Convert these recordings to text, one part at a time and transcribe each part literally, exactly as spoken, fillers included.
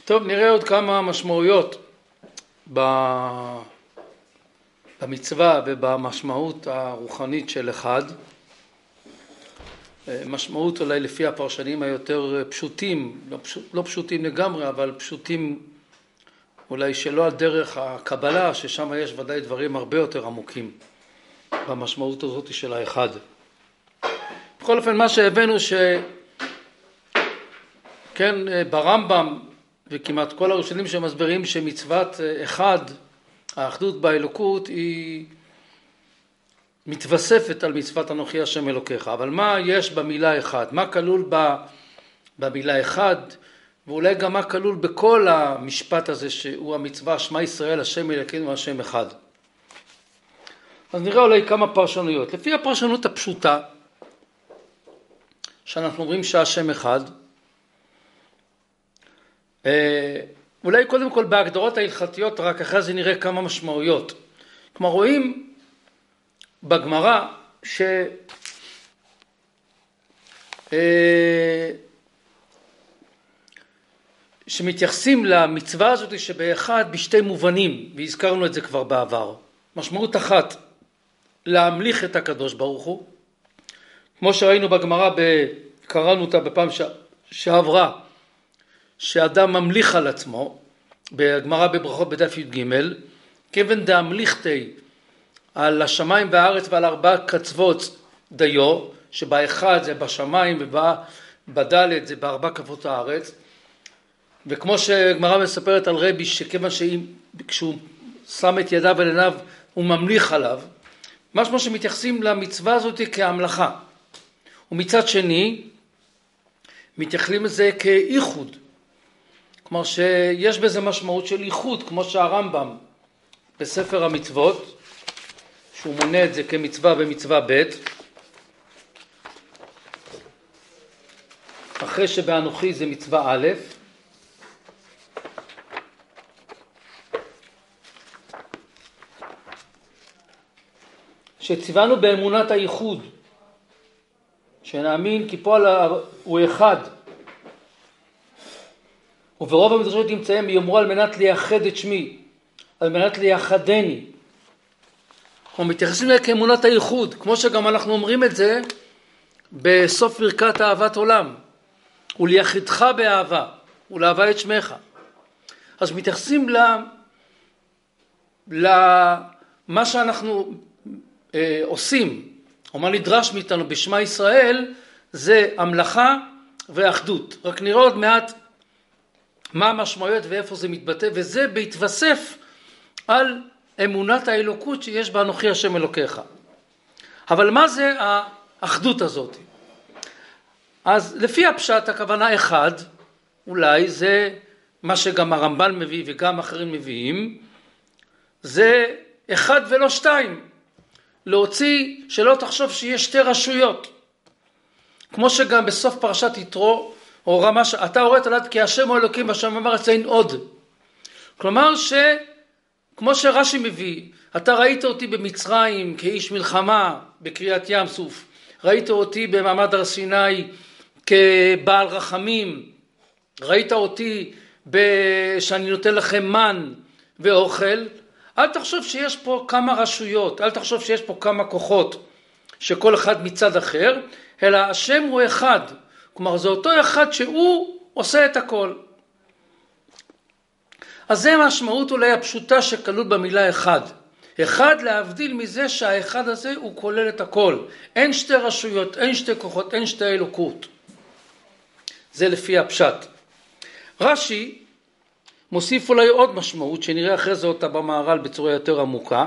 טוב, נראה עוד כמה משמעויות במצווה ובמשמעות הרוחנית של אחד. משמעות אולי לפי הפרשנים היותר פשוטים, לא, פשוט, לא פשוטים לגמרי, אבל פשוטים אולי שלא על דרך הקבלה, ששם יש ודאי דברים הרבה יותר עמוקים במשמעות הזאת של האחד. בכל אופן, מה שהבאנו ש... כן, ברמב"ם וכמעט כל הראשונים שמסבירים שמצוות אחד, האחדות באלוקות, היא מתווספת על מצוות אנוכי השם אלוקיך. אבל מה יש במילה אחד? מה כלול במילה אחד? ואולי גם מה כלול בכל המשפט הזה שהוא המצווה שמע ישראל השם אלוקינו השם אחד. אז נראה אולי כמה פרשנויות. לפי הפרשנות הפשוטה, שאנחנו אומרים שהשם אחד, אולי קודם כל בהגדרות ההלכתיות, רק אחרי זה נראה כמה משמעויות. כלומר, רואים בגמרא ש... שמתייחסים למצווה הזאת שבאחד בשתי מובנים, והזכרנו את זה כבר בעבר. משמעות אחת, להמליך את הקדוש ברוך הוא, כמו שראינו בגמרא, קראנו אותה בפעם שעברה, שאדם ממליך על עצמו, בגמרא בברכות בדף י"ג, כיוון דאמליכתי על השמיים והארץ ועל ארבע קצוות דיו, שבאחד זה בשמיים ובדלת זה בארבע קצוות הארץ, וכמו שגמרא מספרת על רבי שכיוון שכשהוא שם את ידיו על עיניו הוא ממליך עליו, משמע שמתייחסים למצווה הזאת כהמלכה. ומצד שני מתייחסים לזה כאיחוד, כלומר שיש בזה משמעות של איחוד, כמו שהרמב"ם בספר המצוות, שהוא מונה את זה כמצווה במצווה ב', אחרי שבאנוכי זה מצווה א', שציוונו באמונת הייחוד, שנאמין כי פועל הוא אחד, וברוב המדרשות נמצאים יאמרו על מנת לייחד את שמי, על מנת לייחדני. אנחנו מתייחסים לזה כאמונת הייחוד, כמו שגם אנחנו אומרים את זה בסוף ברכת אהבת עולם, ולייחדך באהבה, ולאהבה את שמך. אז מתייחסים ל... למה שאנחנו אה, עושים, או מה נדרש מאיתנו בשמה ישראל, זה המלאכה ואחדות. רק נראה עוד מעט מה המשמעויות ואיפה זה מתבטא, וזה בהתווסף על אמונת האלוקות שיש באנוכי השם אלוקיך. אבל מה זה האחדות הזאת? אז לפי הפשט הכוונה אחד, אולי זה מה שגם הרמב"ן מביא וגם אחרים מביאים, זה אחד ולא שתיים. להוציא שלא תחשוב שיש שתי רשויות. כמו שגם בסוף פרשת יתרו, או רמש, אתה הורית עליו כי השם הוא אלוקים והשם אמר אצלנו עוד. כלומר שכמו שרש"י מביא, אתה ראית אותי במצרים כאיש מלחמה בקריאת ים סוף, ראית אותי במעמד הר סיני כבעל רחמים, ראית אותי שאני נותן לכם מן ואוכל. אל תחשוב שיש פה כמה רשויות, אל תחשוב שיש פה כמה כוחות שכל אחד מצד אחר, אלא השם הוא אחד. כלומר זה אותו אחד שהוא עושה את הכל. אז זה משמעות אולי הפשוטה שכלול במילה אחד. אחד להבדיל מזה שהאחד הזה הוא כולל את הכל. אין שתי רשויות, אין שתי כוחות, אין שתי אלוקות. זה לפי הפשט. רש"י מוסיף אולי עוד משמעות שנראה אחרי זה אותה במהר"ל בצורה יותר עמוקה.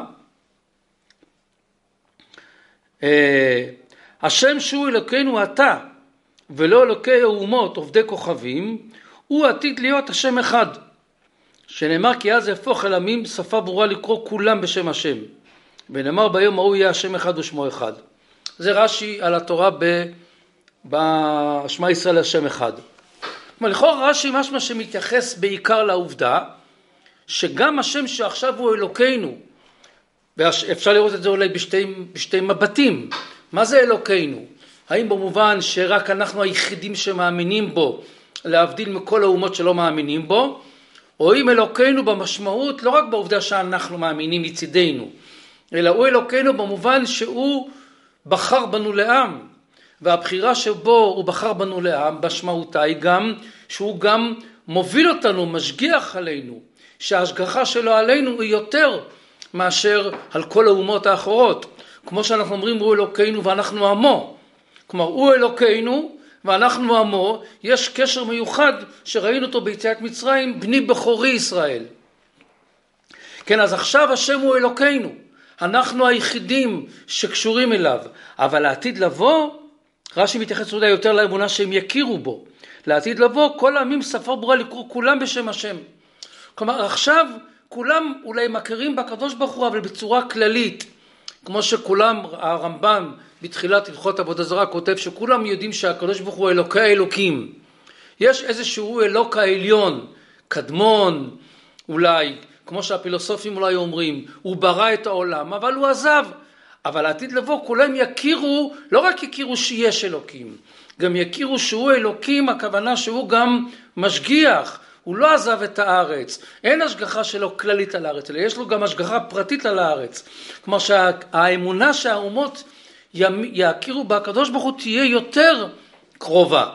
השם שהוא אלוקינו אתה ולא אלוקי האומות עובדי כוכבים, הוא עתיד להיות השם אחד, שנאמר כי אז יהפוך אל עמים שפה ברורה לקרוא כולם בשם השם, ונאמר ביום ההוא יהיה השם אחד ושמו אחד. זה רש"י על התורה בשמע ישראל השם אחד. כלומר לכאורה רש"י משמע שמתייחס בעיקר לעובדה שגם השם שעכשיו הוא אלוקינו, ואפשר לראות את זה אולי בשתי, בשתי מבטים. מה זה אלוקינו? האם במובן שרק אנחנו היחידים שמאמינים בו, להבדיל מכל האומות שלא מאמינים בו, רואים אלוקינו במשמעות לא רק בעובדה שאנחנו מאמינים מצידנו, אלא הוא אלוקינו במובן שהוא בחר בנו לעם, והבחירה שבו הוא בחר בנו לעם משמעותה היא גם שהוא גם מוביל אותנו, משגיח עלינו, שההשגחה שלו עלינו היא יותר מאשר על כל האומות האחרות. כמו שאנחנו אומרים הוא אלוקינו ואנחנו עמו, כלומר הוא אלוקינו ואנחנו עמו, יש קשר מיוחד שראינו אותו ביציאת מצרים, בני בכורי ישראל. כן, אז עכשיו השם הוא אלוקינו, אנחנו היחידים שקשורים אליו, אבל לעתיד לבוא, רש"י מתייחס אולי יותר לאמונה שהם יכירו בו, לעתיד לבוא כל העמים שפה ברורה לקרוא כולם בשם השם. כלומר עכשיו כולם אולי מכירים בקדוש ברוך הוא, אבל בצורה כללית, כמו שכולם, הרמב"ם בתחילת הלכות עבודה זרה כותב שכולם יודעים שהקדוש ברוך הוא אלוקי האלוקים. יש איזשהו אלוק העליון, קדמון אולי, כמו שהפילוסופים אולי אומרים, הוא ברא את העולם, אבל הוא עזב. אבל העתיד לבוא כולם יכירו, לא רק יכירו שיש אלוקים, גם יכירו שהוא אלוקים, הכוונה שהוא גם משגיח, הוא לא עזב את הארץ, אין השגחה שלו כללית על הארץ, אלא יש לו גם השגחה פרטית על הארץ. כלומר שהאמונה שהאומות יכירו בקדוש ברוך הוא תהיה יותר קרובה.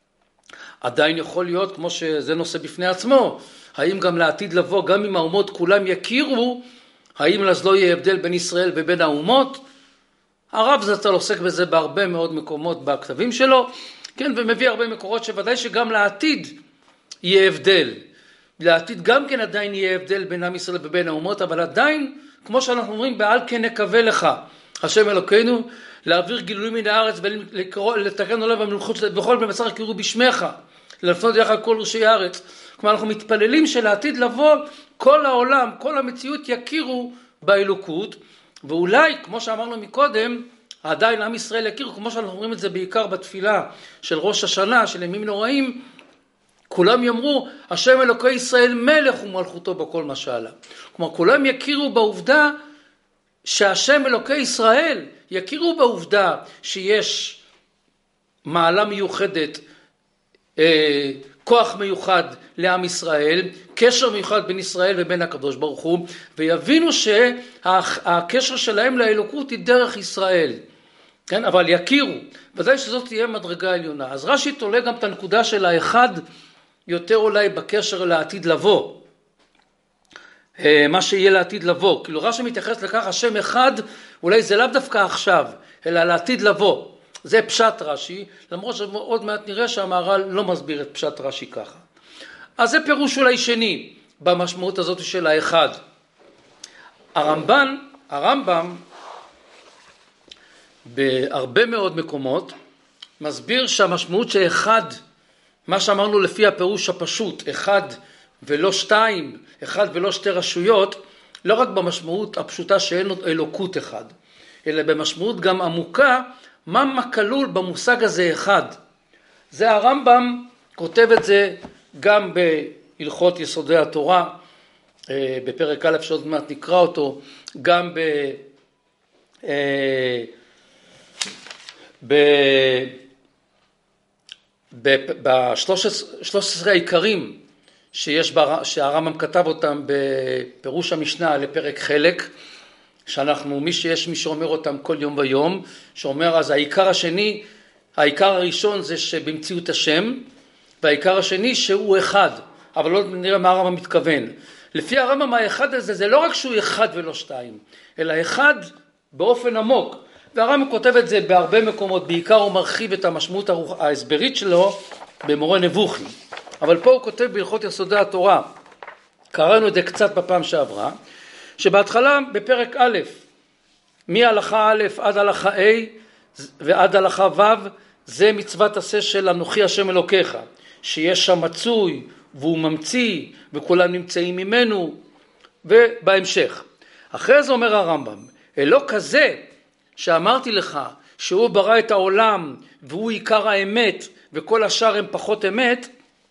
עדיין יכול להיות, כמו שזה נושא בפני עצמו, האם גם לעתיד לבוא, גם אם האומות כולם יכירו, האם אז לא יהיה הבדל בין ישראל ובין האומות? הרב זצ"ל עוסק בזה בהרבה מאוד מקומות בכתבים שלו, כן, ומביא הרבה מקורות שוודאי שגם לעתיד יהיה הבדל. לעתיד גם כן עדיין יהיה הבדל בין עם ישראל ובין האומות, אבל עדיין, כמו שאנחנו אומרים, בעל כן נקווה לך, השם אלוקינו, להעביר גילויים מן הארץ ולתקן עולם במלכות וכל במצר יכירו בשמך, לפנות יחד כל ראשי הארץ. כלומר אנחנו מתפללים שלעתיד לבוא כל העולם, כל המציאות יכירו באלוקות, ואולי כמו שאמרנו מקודם עדיין עם ישראל יכירו, כמו שאנחנו אומרים את זה בעיקר בתפילה של ראש השנה של ימים נוראים, כולם יאמרו השם אלוקי ישראל מלך ומלכותו בכל משלה. כלומר כולם יכירו בעובדה שהשם אלוקי ישראל, יכירו בעובדה שיש מעלה מיוחדת, אה, כוח מיוחד לעם ישראל, קשר מיוחד בין ישראל ובין הקדוש ברוך הוא, ויבינו שהקשר שלהם לאלוקות היא דרך ישראל, כן? אבל יכירו, ודאי שזאת תהיה מדרגה עליונה. אז רש"י תולה גם את הנקודה של האחד יותר אולי בקשר לעתיד לבוא, מה שיהיה לעתיד לבוא. כאילו רש"י מתייחס לכך השם אחד, אולי זה לאו דווקא עכשיו, אלא לעתיד לבוא. זה פשט רש"י, למרות שעוד מעט נראה שהמהר"ל לא מסביר את פשט רש"י ככה. אז זה פירוש אולי שני במשמעות הזאת של האחד. הרמב"ן, הרמב"ם בהרבה מאוד מקומות מסביר שהמשמעות שאחד, מה שאמרנו לפי הפירוש הפשוט, אחד ולא שתיים, אחד ולא שתי רשויות, לא רק במשמעות הפשוטה שאין אלוקות אחד, אלא במשמעות גם עמוקה, מה כלול במושג הזה אחד. זה הרמב"ם כותב את זה גם בהלכות יסודי התורה, בפרק א' שעוד מעט נקרא אותו, גם ב... ב... ב-שלוש עשרה העיקרים שיש בר... שהרמב"ם כתב אותם בפירוש המשנה לפרק חלק, שאנחנו, מי שיש מי שאומר אותם כל יום ויום, שאומר אז העיקר השני, העיקר הראשון זה שבמציאות השם, והעיקר השני שהוא אחד, אבל לא נראה מה הרמב"ם מתכוון. לפי הרמב"ם האחד הזה זה לא רק שהוא אחד ולא שתיים, אלא אחד באופן עמוק, והרמב"ם כותב את זה בהרבה מקומות, בעיקר הוא מרחיב את המשמעות ההסברית שלו במורה נבוכי, אבל פה הוא כותב בהלכות יסודי התורה, קראנו את זה קצת בפעם שעברה, שבהתחלה בפרק א', מהלכה א' עד הלכה A ועד הלכה ו', זה מצוות עשה של אנוכי השם אלוקיך, שיש שם מצוי והוא ממציא וכולם נמצאים ממנו, ובהמשך. אחרי זה אומר הרמב"ם, אלוק כזה שאמרתי לך שהוא ברא את העולם והוא עיקר האמת וכל השאר הם פחות אמת,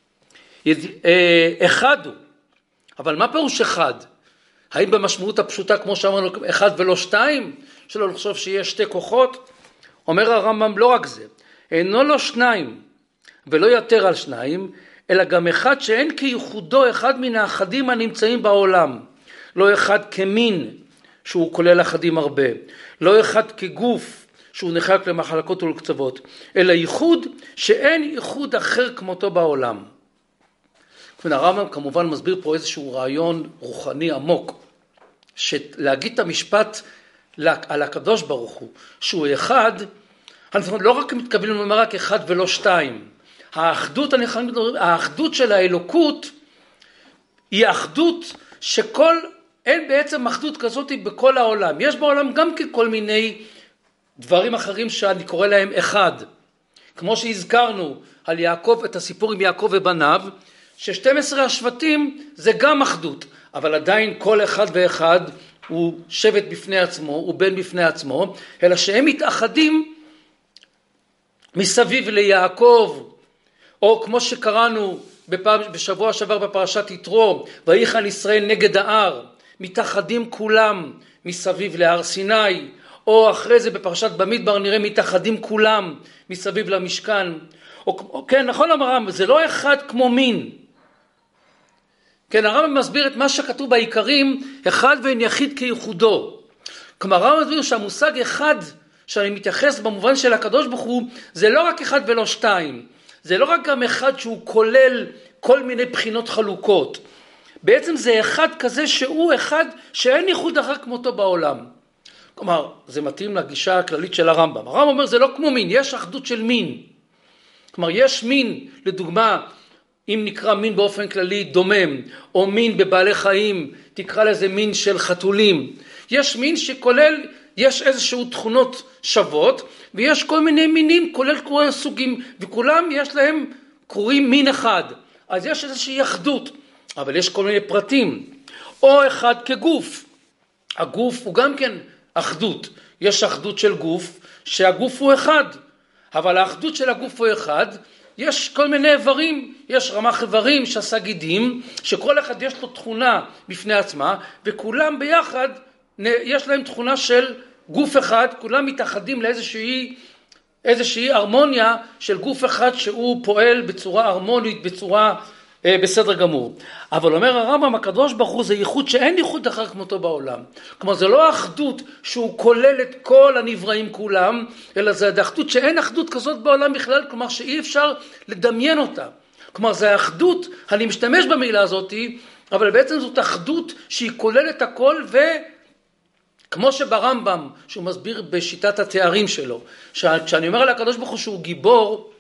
אחד הוא. אבל מה פירוש אחד? האם במשמעות הפשוטה כמו שאמרנו אחד ולא שתיים? שלא לחשוב שיש שתי כוחות? אומר הרמב"ם לא רק זה, אינו לו שניים, ולא יותר על שניים, אלא גם אחד שאין כייחודו אחד מן האחדים הנמצאים בעולם. לא אחד כמין, שהוא כולל אחדים הרבה. לא אחד כגוף, שהוא נחלק למחלקות ולקצוות. אלא ייחוד שאין ייחוד אחר כמותו בעולם. הרמב"ם כמובן מסביר פה איזשהו רעיון רוחני עמוק. שלהגיד את המשפט על הקדוש ברוך הוא, שהוא אחד, אנחנו לא רק מתכוונים לומר רק אחד ולא שתיים. האחדות, האחדות של האלוקות היא אחדות שכל, אין בעצם אחדות כזאת בכל העולם. יש בעולם גם ככל מיני דברים אחרים שאני קורא להם אחד. כמו שהזכרנו על יעקב, את הסיפור עם יעקב ובניו, ש-שנים עשר השבטים זה גם אחדות, אבל עדיין כל אחד ואחד הוא שבט בפני עצמו, הוא בן בפני עצמו, אלא שהם מתאחדים מסביב ליעקב, או כמו שקראנו בפעם, בשבוע שעבר בפרשת יתרו, ויחן ישראל נגד ההר, מתאחדים כולם מסביב להר סיני, או אחרי זה בפרשת במדבר נראה מתאחדים כולם מסביב למשכן, או, או כן, נכון הרמב"ם, זה לא אחד כמו מין. כן, הרמב"ם מסביר את מה שכתוב בעיקרים, אחד ואין יחיד כייחודו. כלומר, הרמב"ם מסביר שהמושג אחד שאני מתייחס במובן של הקדוש ברוך הוא, זה לא רק אחד ולא שתיים. זה לא רק גם אחד שהוא כולל כל מיני בחינות חלוקות. בעצם זה אחד כזה שהוא אחד שאין ייחוד אחר כמותו בעולם. כלומר, זה מתאים לגישה הכללית של הרמב"ם. הרמב"ם אומר זה לא כמו מין, יש אחדות של מין. כלומר, יש מין, לדוגמה, אם נקרא מין באופן כללי דומם, או מין בבעלי חיים, תקרא לזה מין של חתולים. יש מין שכולל, יש איזשהו תכונות שוות, ויש כל מיני מינים, כולל כל סוגים, וכולם יש להם קוראים מין אחד. אז יש איזושהי אחדות, אבל יש כל מיני פרטים. או אחד כגוף. הגוף הוא גם כן אחדות. יש אחדות של גוף, שהגוף הוא אחד. אבל האחדות של הגוף הוא אחד, יש כל מיני איברים, יש רמ"ח איברים שעשה גידים, שכל אחד יש לו תכונה בפני עצמה, וכולם ביחד יש להם תכונה של גוף אחד, כולם מתאחדים לאיזושהי איזושהי הרמוניה של גוף אחד שהוא פועל בצורה הרמונית, בצורה אה, בסדר גמור. אבל אומר הרמב"ם, הקדוש ברוך הוא זה ייחוד שאין ייחוד אחר כמותו בעולם. כלומר זה לא אחדות שהוא כולל את כל הנבראים כולם, אלא זה אחדות שאין אחדות כזאת בעולם בכלל, כלומר שאי אפשר לדמיין אותה. כלומר זה האחדות, אני משתמש במילה הזאת, אבל בעצם זאת אחדות שהיא כוללת הכל, וכמו שברמב"ם, שהוא מסביר בשיטת התארים שלו, כשאני אומר על הקדוש ברוך הוא שהוא גיבור,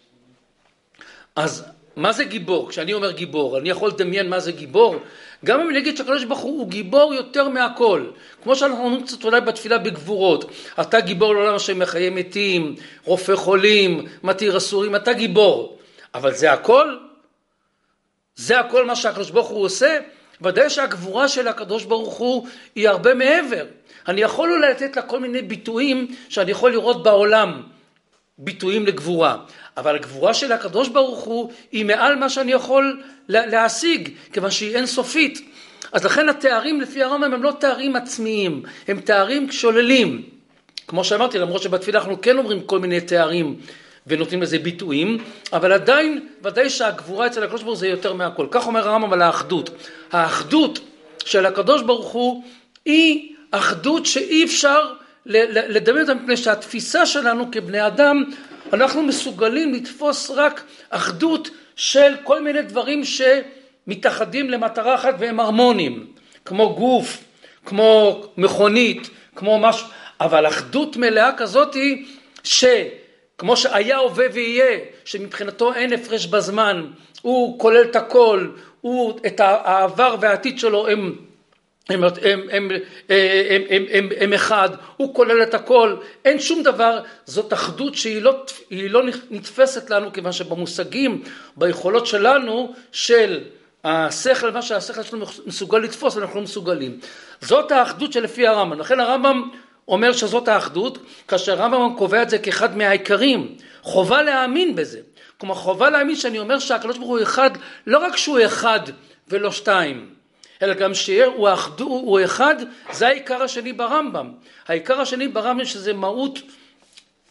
אז מה זה גיבור? כשאני אומר גיבור, אני יכול לדמיין מה זה גיבור? גם אם אני אגיד שהקדוש ברוך הוא גיבור יותר מהכל. כמו שאנחנו אומרים קצת אולי בתפילה בגבורות. אתה גיבור לעולם שמחיה מתים, רופא חולים, מתיר אסורים, אתה גיבור. אבל זה הכל? זה הכל מה שהקדוש ברוך הוא עושה? ודאי שהגבורה של הקדוש ברוך הוא היא הרבה מעבר. אני יכול אולי לתת לה כל מיני ביטויים שאני יכול לראות בעולם. ביטויים לגבורה. אבל הגבורה של הקדוש ברוך הוא היא מעל מה שאני יכול להשיג, כיוון שהיא אינסופית. אז לכן התארים לפי הרמב"ם הם לא תארים עצמיים, הם תארים שוללים. כמו שאמרתי, למרות שבתפילה אנחנו כן אומרים כל מיני תארים ונותנים לזה ביטויים, אבל עדיין ודאי שהגבורה אצל הקדוש ברוך הוא זה יותר מהכל. כך אומר הרמב"ם על האחדות. האחדות של הקדוש ברוך הוא היא אחדות שאי אפשר לדמיין אותה, מפני שהתפיסה שלנו כבני אדם, אנחנו מסוגלים לתפוס רק אחדות של כל מיני דברים שמתאחדים למטרה אחת והם הרמונים, כמו גוף, כמו מכונית, כמו משהו, אבל אחדות מלאה כזאת היא שכמו שהיה הווה ויהיה, שמבחינתו אין הפרש בזמן, הוא כולל את הכל, הוא את העבר והעתיד שלו הם הם, הם, הם, הם, הם, הם, הם אחד, הוא כולל את הכל, אין שום דבר, זאת אחדות שהיא לא, היא לא נתפסת לנו, כיוון שבמושגים, ביכולות שלנו, של השכל, מה שהשכל שלנו מסוגל לתפוס, אנחנו לא מסוגלים. זאת האחדות שלפי הרמב"ם, לכן הרמב"ם אומר שזאת האחדות, כאשר הרמב"ם קובע את זה כאחד מהעיקרים, חובה להאמין בזה, כלומר חובה להאמין שאני אומר שהקדוש ברוך הוא אחד, לא רק שהוא אחד ולא שתיים, אלא גם שהוא האחדות, הוא אחד, זה העיקר השני ברמב"ם. העיקר השני ברמב"ם שזה מהות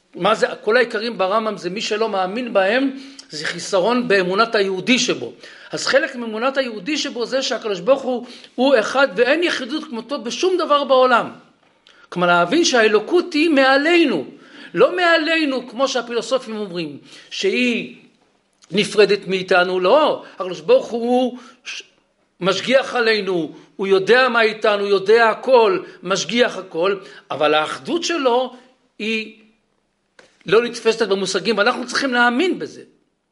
מה זה, כל העיקרים ברמב"ם זה מי שלא מאמין בהם, זה חיסרון באמונת היהודי שבו. אז חלק מאמונת היהודי שבו זה שהקדוש ברוך הוא הוא אחד ואין יחידות כמותו בשום דבר בעולם. כלומר להבין שהאלוקות היא מעלינו, לא מעלינו כמו שהפילוסופים אומרים, שהיא נפרדת מאיתנו, לא, הקדוש ברוך הוא משגיח עלינו, הוא יודע מה איתנו, הוא יודע הכל, משגיח הכל, אבל האחדות שלו היא לא נתפסת במושגים, ואנחנו צריכים להאמין בזה.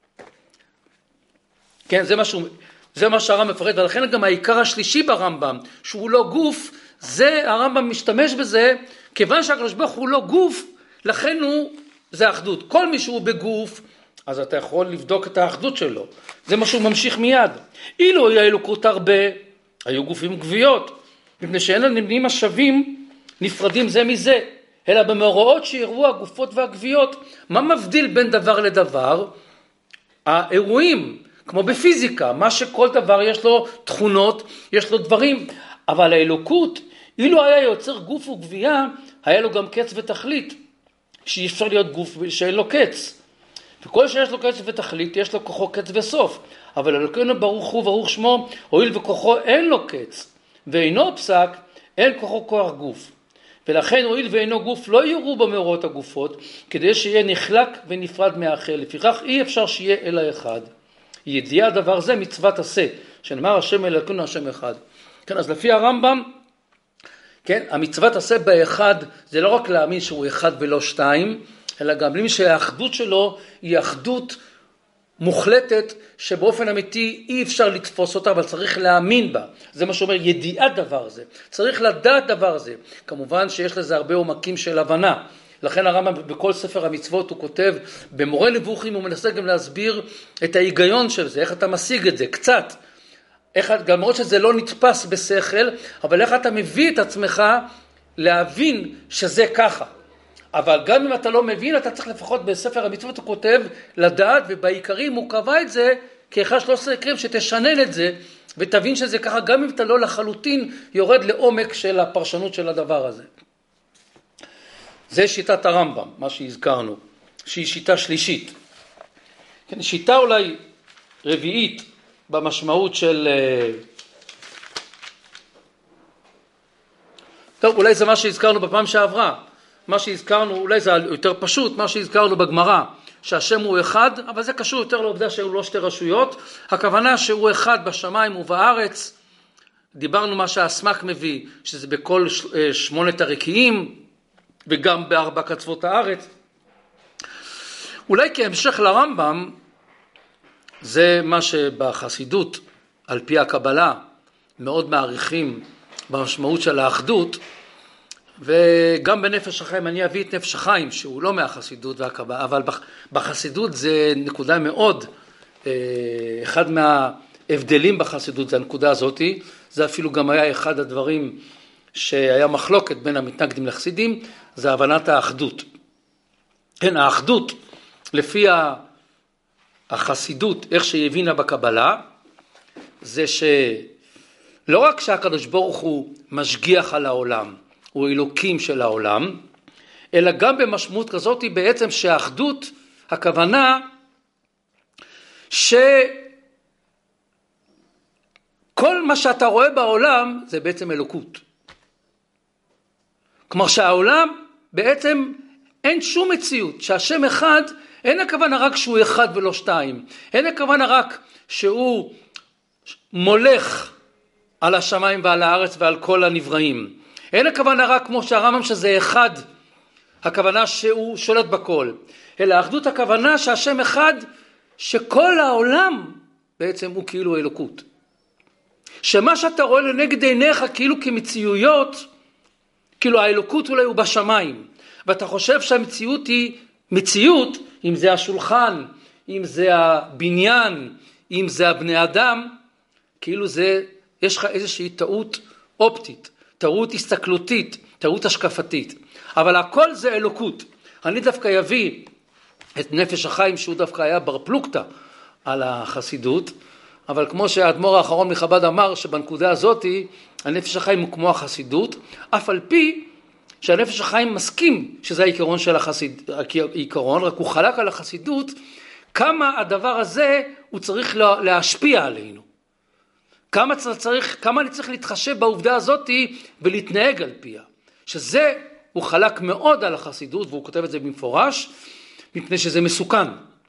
כן, זה משהו, זה מה שהרמב"ם מפרט, ולכן גם העיקר השלישי ברמב"ם, שהוא לא גוף, זה הרמב"ם משתמש בזה, כיוון שהקדוש ברוך הוא לא גוף, לכן הוא, זה אחדות. כל מי שהוא בגוף, אז אתה יכול לבדוק את האחדות שלו. זה מה שהוא ממשיך מיד. אילו היה אלוקות הרבה, היו גופים גביות, מפני שאין הנמנים השווים נפרדים זה מזה, אלא במאורעות שיראו הגופות והגביות. מה מבדיל בין דבר לדבר? האירועים, כמו בפיזיקה, מה שכל דבר יש לו תכונות, יש לו דברים, אבל האלוקות, אילו היה יוצר גוף וגבייה, היה לו גם קץ ותכלית, שאי אפשר להיות גוף שאין לו קץ. וכל שיש לו קץ ותכלית, יש לו כוחו קץ וסוף. אבל אלוקינו ברוך הוא ברוך שמו, הואיל וכוחו אין לו קץ, ואינו פסק, אין כוחו כוח גוף. ולכן הואיל ואינו גוף, לא יראו במאורעות הגופות, כדי שיהיה נחלק ונפרד מהאחר. לפיכך אי אפשר שיהיה אלא אחד. ידיעה דבר זה מצוות עשה, שנאמר השם אלוקינו השם אחד. כן, אז לפי הרמב"ם, כן, המצוות עשה באחד, זה לא רק להאמין שהוא אחד ולא שתיים, אלא גם להאמין שהאחדות שלו היא אחדות מוחלטת, שבאופן אמיתי אי אפשר לתפוס אותה, אבל צריך להאמין בה. זה מה שאומר ידיעת דבר זה. צריך לדעת דבר זה. כמובן שיש לזה הרבה עומקים של הבנה. לכן הרמב"ם בכל ספר המצוות הוא כותב, במורה נבוכים הוא מנסה גם להסביר את ההיגיון של זה, איך אתה משיג את זה, קצת. איך, גם מאוד שזה לא נתפס בשכל, אבל איך אתה מביא את עצמך להבין שזה ככה. אבל גם אם אתה לא מבין, אתה צריך לפחות בספר המצוות הוא כותב לדעת, ובעיקרים הוא קבע את זה כאחד שלושה עשר עיקרים שתשנן את זה, ותבין שזה ככה, גם אם אתה לא לחלוטין יורד לעומק של הפרשנות של הדבר הזה. זה שיטת הרמב"ם, מה שהזכרנו, שהיא שיטה שלישית. כן, שיטה אולי רביעית במשמעות של... טוב, אולי זה מה שהזכרנו בפעם שעברה. מה שהזכרנו, אולי זה יותר פשוט, מה שהזכרנו בגמרא, שהשם הוא אחד, אבל זה קשור יותר לעובדה שהיו לא שתי רשויות. הכוונה שהוא אחד בשמיים ובארץ. דיברנו מה שהסמ"ק מביא, שזה בכל שמונת הרקיעים, וגם בארבע קצוות הארץ. אולי כהמשך לרמב"ם, זה מה שבחסידות, על פי הקבלה, מאוד מעריכים במשמעות של האחדות, וגם בנפש החיים, אני אביא את נפש החיים, שהוא לא מהחסידות והקבלה, אבל בחסידות זה נקודה מאוד, אחד מההבדלים בחסידות זה הנקודה הזאת, זה אפילו גם היה אחד הדברים שהיה מחלוקת בין המתנגדים לחסידים, זה הבנת האחדות. כן, האחדות, לפי החסידות, איך שהיא הבינה בקבלה, זה שלא רק שהקדוש ברוך הוא משגיח על העולם, הוא אלוקים של העולם, אלא גם במשמעות כזאת היא בעצם שהאחדות, הכוונה שכל מה שאתה רואה בעולם זה בעצם אלוקות. כלומר שהעולם בעצם אין שום מציאות, שהשם אחד, אין הכוונה רק שהוא אחד ולא שתיים, אין הכוונה רק שהוא מולך על השמיים ועל הארץ ועל כל הנבראים, אין הכוונה רק כמו שהרמב"ם שזה אחד, הכוונה שהוא שולט בכל, אלא האחדות הכוונה שהשם אחד, שכל העולם בעצם הוא כאילו אלוקות. שמה שאתה רואה לנגד עיניך כאילו כמציאויות, כאילו האלוקות אולי הוא בשמיים, ואתה חושב שהמציאות היא מציאות, אם זה השולחן, אם זה הבניין, אם זה הבני אדם, כאילו זה, יש לך איזושהי טעות אופטית, טעות הסתכלותית, טעות השקפתית, אבל הכל זה אלוקות. אני דווקא יביא את נפש החיים, שהוא דווקא היה בר פלוגתא על החסידות, אבל כמו שהאדמו"ר האחרון מחב"ד אמר, שבנקודה הזאת, הנפש החיים הוא כמו החסידות, אף על פי שהנפש החיים מסכים שזה העיקרון של החסיד, העיקרון, רק הוא חלק על החסידות, כמה הדבר הזה הוא צריך להשפיע עלינו. כמה צריך, כמה אני צריך להתחשב בעובדה הזאת ולהתנהג על פיה. שזה הוא חלק מאוד על החסידות, והוא כותב את זה במפורש, מפני שזה מסוכן.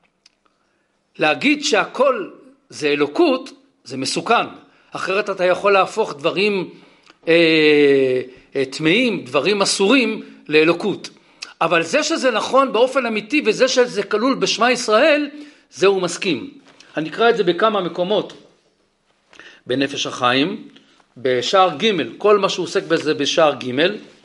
להגיד שהכל זה אלוקות, זה מסוכן. אחרת אתה יכול להפוך דברים אה, תמאים, דברים אסורים לאלוקות. אבל זה שזה נכון באופן אמיתי, וזה שזה כלול בשמה ישראל, זה הוא מסכים. אני אקרא את זה בכמה מקומות. בנפש החיים, בשער ג', כל מה שהוא עוסק בזה בשער ג',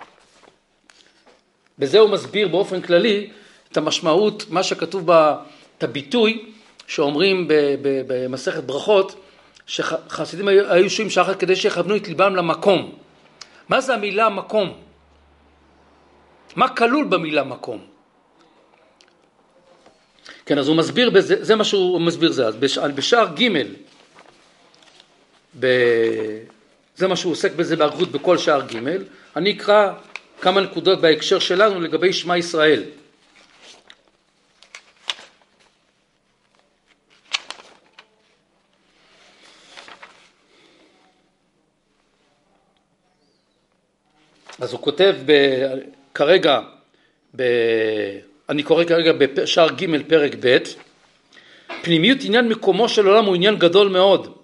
בזה הוא מסביר באופן כללי את המשמעות, מה שכתוב את הביטוי שאומרים במסכת ברכות, שחסידים היו שוהים שחר כדי שיכוונו את ליבם למקום. מה זה המילה מקום? מה כלול במילה מקום? כן, אז הוא מסביר בזה, זה מה שהוא מסביר זה, אז בשער ג' ב... זה מה שהוא עוסק בזה באריכות בכל שער ג', אני אקרא כמה נקודות בהקשר שלנו לגבי שמע ישראל. אז הוא כותב ב... כרגע, ב... אני קורא כרגע בשער ג' פרק ב', פנימיות עניין מקומו של עולם הוא עניין גדול מאוד.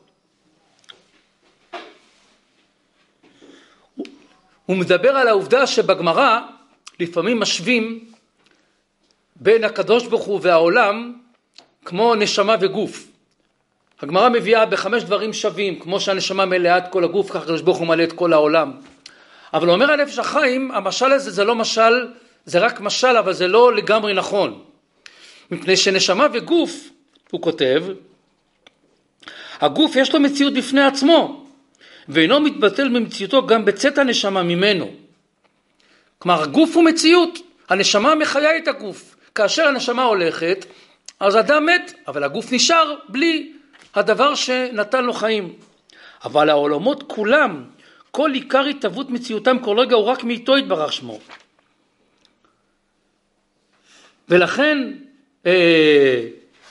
הוא מדבר על העובדה שבגמרא לפעמים משווים בין הקדוש ברוך הוא והעולם כמו נשמה וגוף. הגמרא מביאה בחמש דברים שווים, כמו שהנשמה מלאה את כל הגוף, כך הקדוש ברוך הוא מלא את כל העולם. אבל אומר הנפש החיים, המשל הזה זה לא משל, זה רק משל, אבל זה לא לגמרי נכון. מפני שנשמה וגוף, הוא כותב, הגוף יש לו מציאות בפני עצמו, ואינו מתבטל ממציאותו גם בצאת הנשמה ממנו. כלומר, הגוף הוא מציאות, הנשמה מחיה את הגוף. כאשר הנשמה הולכת, אז אדם מת, אבל הגוף נשאר בלי הדבר שנתן לו חיים. אבל העולמות כולם, כל עיקר התהוות מציאותם כל רגע הוא רק מאיתו יתברך שמו. ולכן, אה,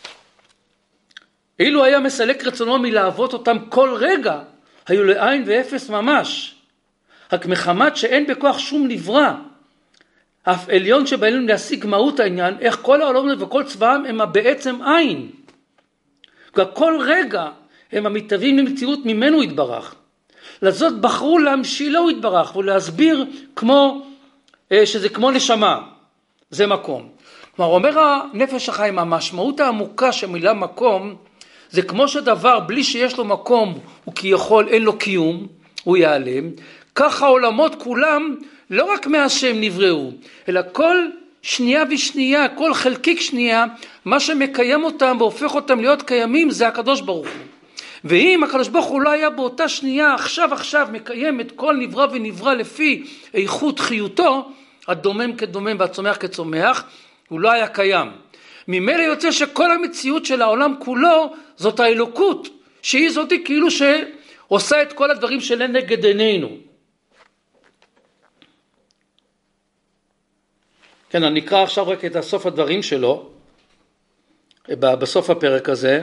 אילו היה מסלק רצונו מלהוות אותם כל רגע, היו לעין ואפס ממש. רק מחמת שאין בכוח שום נברא, אף עליון שבאלנו להשיג מהות העניין, איך כל העולמות וכל צבאם הם בעצם עין. כל רגע הם המתהווים למציאות ממנו יתברך. לזאת בחרו להמשילו יתברך ולהסביר כמו, שזה כמו נשמה, זה מקום. כלומר, אומר הנפש החיים, המשמעות העמוקה של מילה מקום, זה כמו שדבר בלי שיש לו מקום הוא כיכול, אין לו קיום, הוא ייעלם. כך העולמות כולם לא רק מהשם נבראו, אלא כל שנייה ושנייה, כל חלקיק שנייה, מה שמקיים אותם והופך אותם להיות קיימים זה הקדוש ברוך הוא. ואם הקדוש ברוך הוא לא היה באותה שנייה, עכשיו עכשיו מקיים את כל נברא ונברא לפי איכות חיותו, הדומם כדומם והצומח כצומח, הוא לא היה קיים. ממילא יוצא שכל המציאות של העולם כולו זאת האלוקות, שהיא זאת כאילו שעושה את כל הדברים שלהם נגד עינינו. כן, אני אקרא עכשיו רק את הסוף הדברים שלו, בסוף הפרק הזה.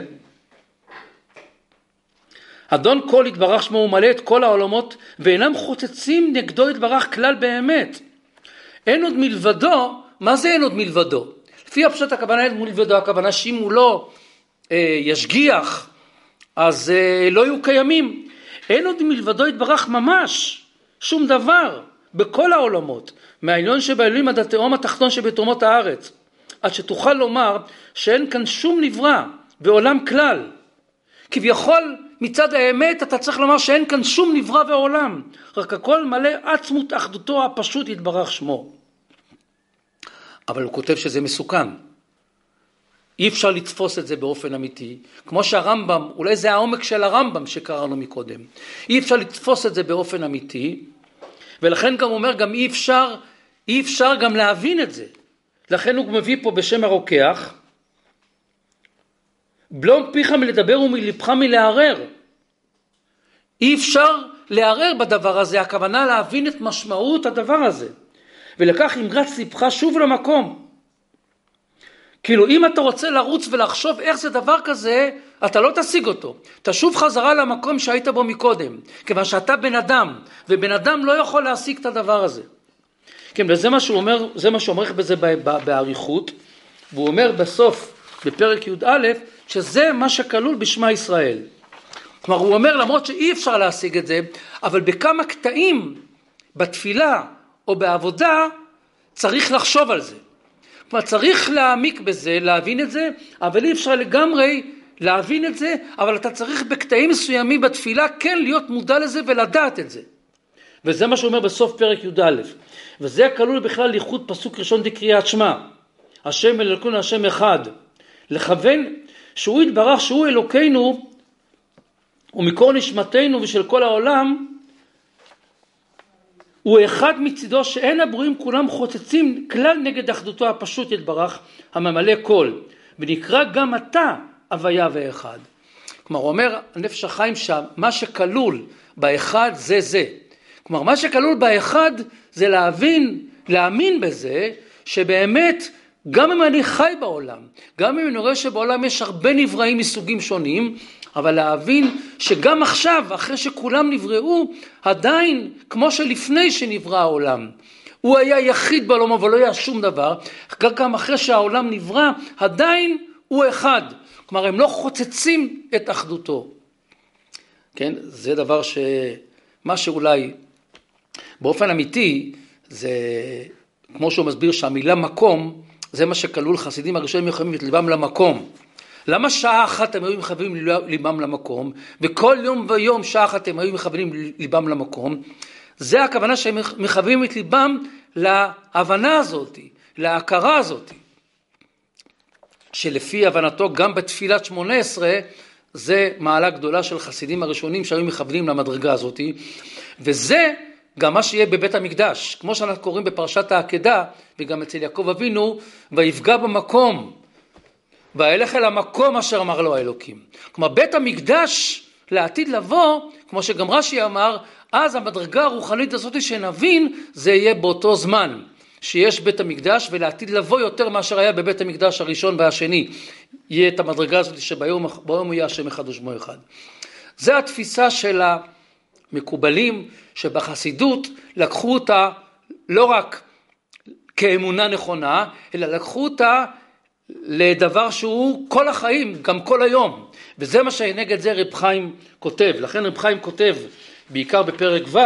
אדון כל יתברך שמו הוא מלא את כל העולמות, ואינם חוצצים נגדו יתברך כלל באמת. אין עוד מלבדו, מה זה אין עוד מלבדו? לפי הפשט הכוונה אין מלבדו, הכוונה שאם הוא לא אה, ישגיח, אז אה, לא יהיו קיימים. אין עוד מלבדו יתברך ממש, שום דבר, בכל העולמות, מהעליון שבעליונים עד התהום התחתון שבתהומות הארץ, עד שתוכל לומר שאין כאן שום נברא בעולם כלל. כביכול מצד האמת אתה צריך לומר שאין כאן שום נברא בעולם, רק הכל מלא עצמות אחדותו הפשוט יתברך שמו. אבל הוא כותב שזה מסוכן. אי אפשר לתפוס את זה באופן אמיתי. כמו שהרמב"ם, אולי זה העומק של הרמב"ם שקראנו מקודם. אי אפשר לתפוס את זה באופן אמיתי, ולכן גם אומר, גם אי אפשר, אי אפשר גם להבין את זה. לכן הוא מביא פה בשם הרוקח, בלום פיך מלדבר ומלבך מלערר. אי אפשר לערער בדבר הזה, הכוונה להבין את משמעות הדבר הזה. ולקח אמרץ לבך שוב למקום. כאילו אם אתה רוצה לרוץ ולחשוב איך זה דבר כזה, אתה לא תשיג אותו. תשוב חזרה למקום שהיית בו מקודם, כיוון שאתה בן אדם, ובן אדם לא יכול להשיג את הדבר הזה. כן, וזה מה שהוא אומר, זה מה שהוא אומר בזה בעריכות, והוא אומר בסוף, בפרק י"א, שזה מה שכלול בשמה ישראל. כלומר, הוא אומר, למרות שאי אפשר להשיג את זה, אבל בכמה קטעים בתפילה או בעבודה, צריך לחשוב על זה. כלומר, צריך להעמיק בזה, להבין את זה, אבל אי אפשר לגמרי להבין את זה, אבל אתה צריך בקטעים מסוימים בתפילה כן להיות מודע לזה ולדעת את זה. וזה מה שהוא אומר בסוף פרק י"א. וזה כלול בכלל ייחוד פסוק ראשון דקריאת שמע. השם אלוקינו השם אחד. לכוון שהוא יתברך שהוא אלוקינו ומקור נשמתנו ושל כל העולם, הוא אחד מצידו שאין הברואים כולם חוצצים כלל נגד אחדותו הפשוט יתברך הממלא כל, ונקרא גם אתה הוויה ואחד. כלומר הוא אומר הנפש החיים שמה שכלול באחד זה זה. כלומר מה שכלול באחד זה להבין, להאמין בזה שבאמת גם אם אני חי בעולם, גם אם אני רואה שבעולם יש הרבה נבראים מסוגים שונים, אבל להבין שגם עכשיו, אחרי שכולם נבראו, עדיין, כמו שלפני שנברא העולם, הוא היה יחיד בעולם, אבל לא היה שום דבר, גם אחרי שהעולם נברא, עדיין הוא אחד. כלומר, הם לא חוצצים את אחדותו. כן, זה דבר ש... מה שאולי באופן אמיתי, זה כמו שהוא מסביר שהמילה מקום, זה מה שכלול חסידים הראשונים מכוונים את ליבם למקום. למה שעה אחת הם היו מכוונים ליבם למקום, וכל יום ויום שעה אחת הם היו מכוונים ליבם למקום? זה הכוונה שהם מכוונים את ליבם להבנה הזאת, להכרה הזאת, שלפי הבנתו גם בתפילת שמונה עשרה, זה מעלה גדולה של חסידים הראשונים שהיו מכוונים למדרגה הזאת, וזה גם מה שיהיה בבית המקדש, כמו שאנחנו קוראים בפרשת העקדה, וגם אצל יעקב אבינו, ויפגע במקום, וילך אל המקום אשר אמר לו האלוקים. כלומר, בית המקדש לעתיד לבוא, כמו שגם רש"י אמר, אז המדרגה הרוחנית הזאת שנבין, זה יהיה באותו זמן, שיש בית המקדש, ולעתיד לבוא יותר מאשר היה בבית המקדש הראשון והשני, יהיה את המדרגה הזאת שביום ביום יהיה השם אחד ושמו אחד. זה התפיסה של המקובלים, שבחסידות לקחו אותה לא רק כאמונה נכונה, אלא לקחו אותה לדבר שהוא כל החיים, גם כל היום. וזה מה שנגד זה רב חיים כותב. לכן רב חיים כותב, בעיקר בפרק ו',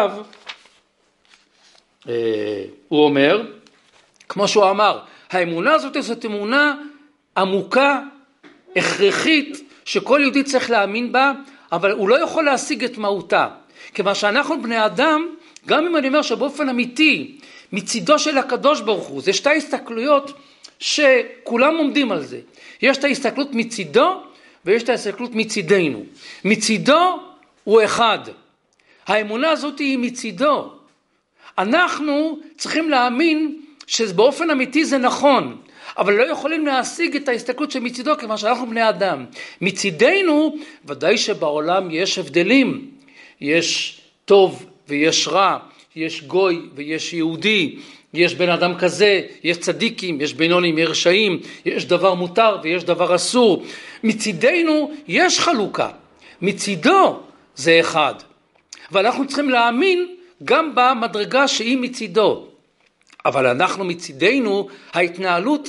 הוא אומר, כמו שהוא אמר, האמונה הזאת זאת אמונה עמוקה, הכרחית, שכל יהודי צריך להאמין בה, אבל הוא לא יכול להשיג את מהותה. כיוון שאנחנו בני אדם, גם אם אני אומר שבאופן אמיתי, מצידו של הקדוש ברוך הוא, זה שתי הסתכלויות שכולם עומדים על זה. יש את ההסתכלות מצידו, ויש את ההסתכלות מצידנו. מצידו הוא אחד. האמונה הזאת היא מצידו. אנחנו צריכים להאמין שבאופן אמיתי זה נכון, אבל לא יכולים להשיג את ההסתכלות שמצידו, כיוון שאנחנו בני אדם. מצידנו, ודאי שבעולם יש הבדלים. יש טוב ויש רע, יש גוי ויש יהודי, יש בן אדם כזה, יש צדיקים, יש בינונים, יש רשעים, יש דבר מותר ויש דבר אסור. מצידנו יש חלוקה, מצידו זה אחד. ואנחנו צריכים להאמין גם במדרגה שהיא מצידו. אבל אנחנו מצידנו, ההתנהלות,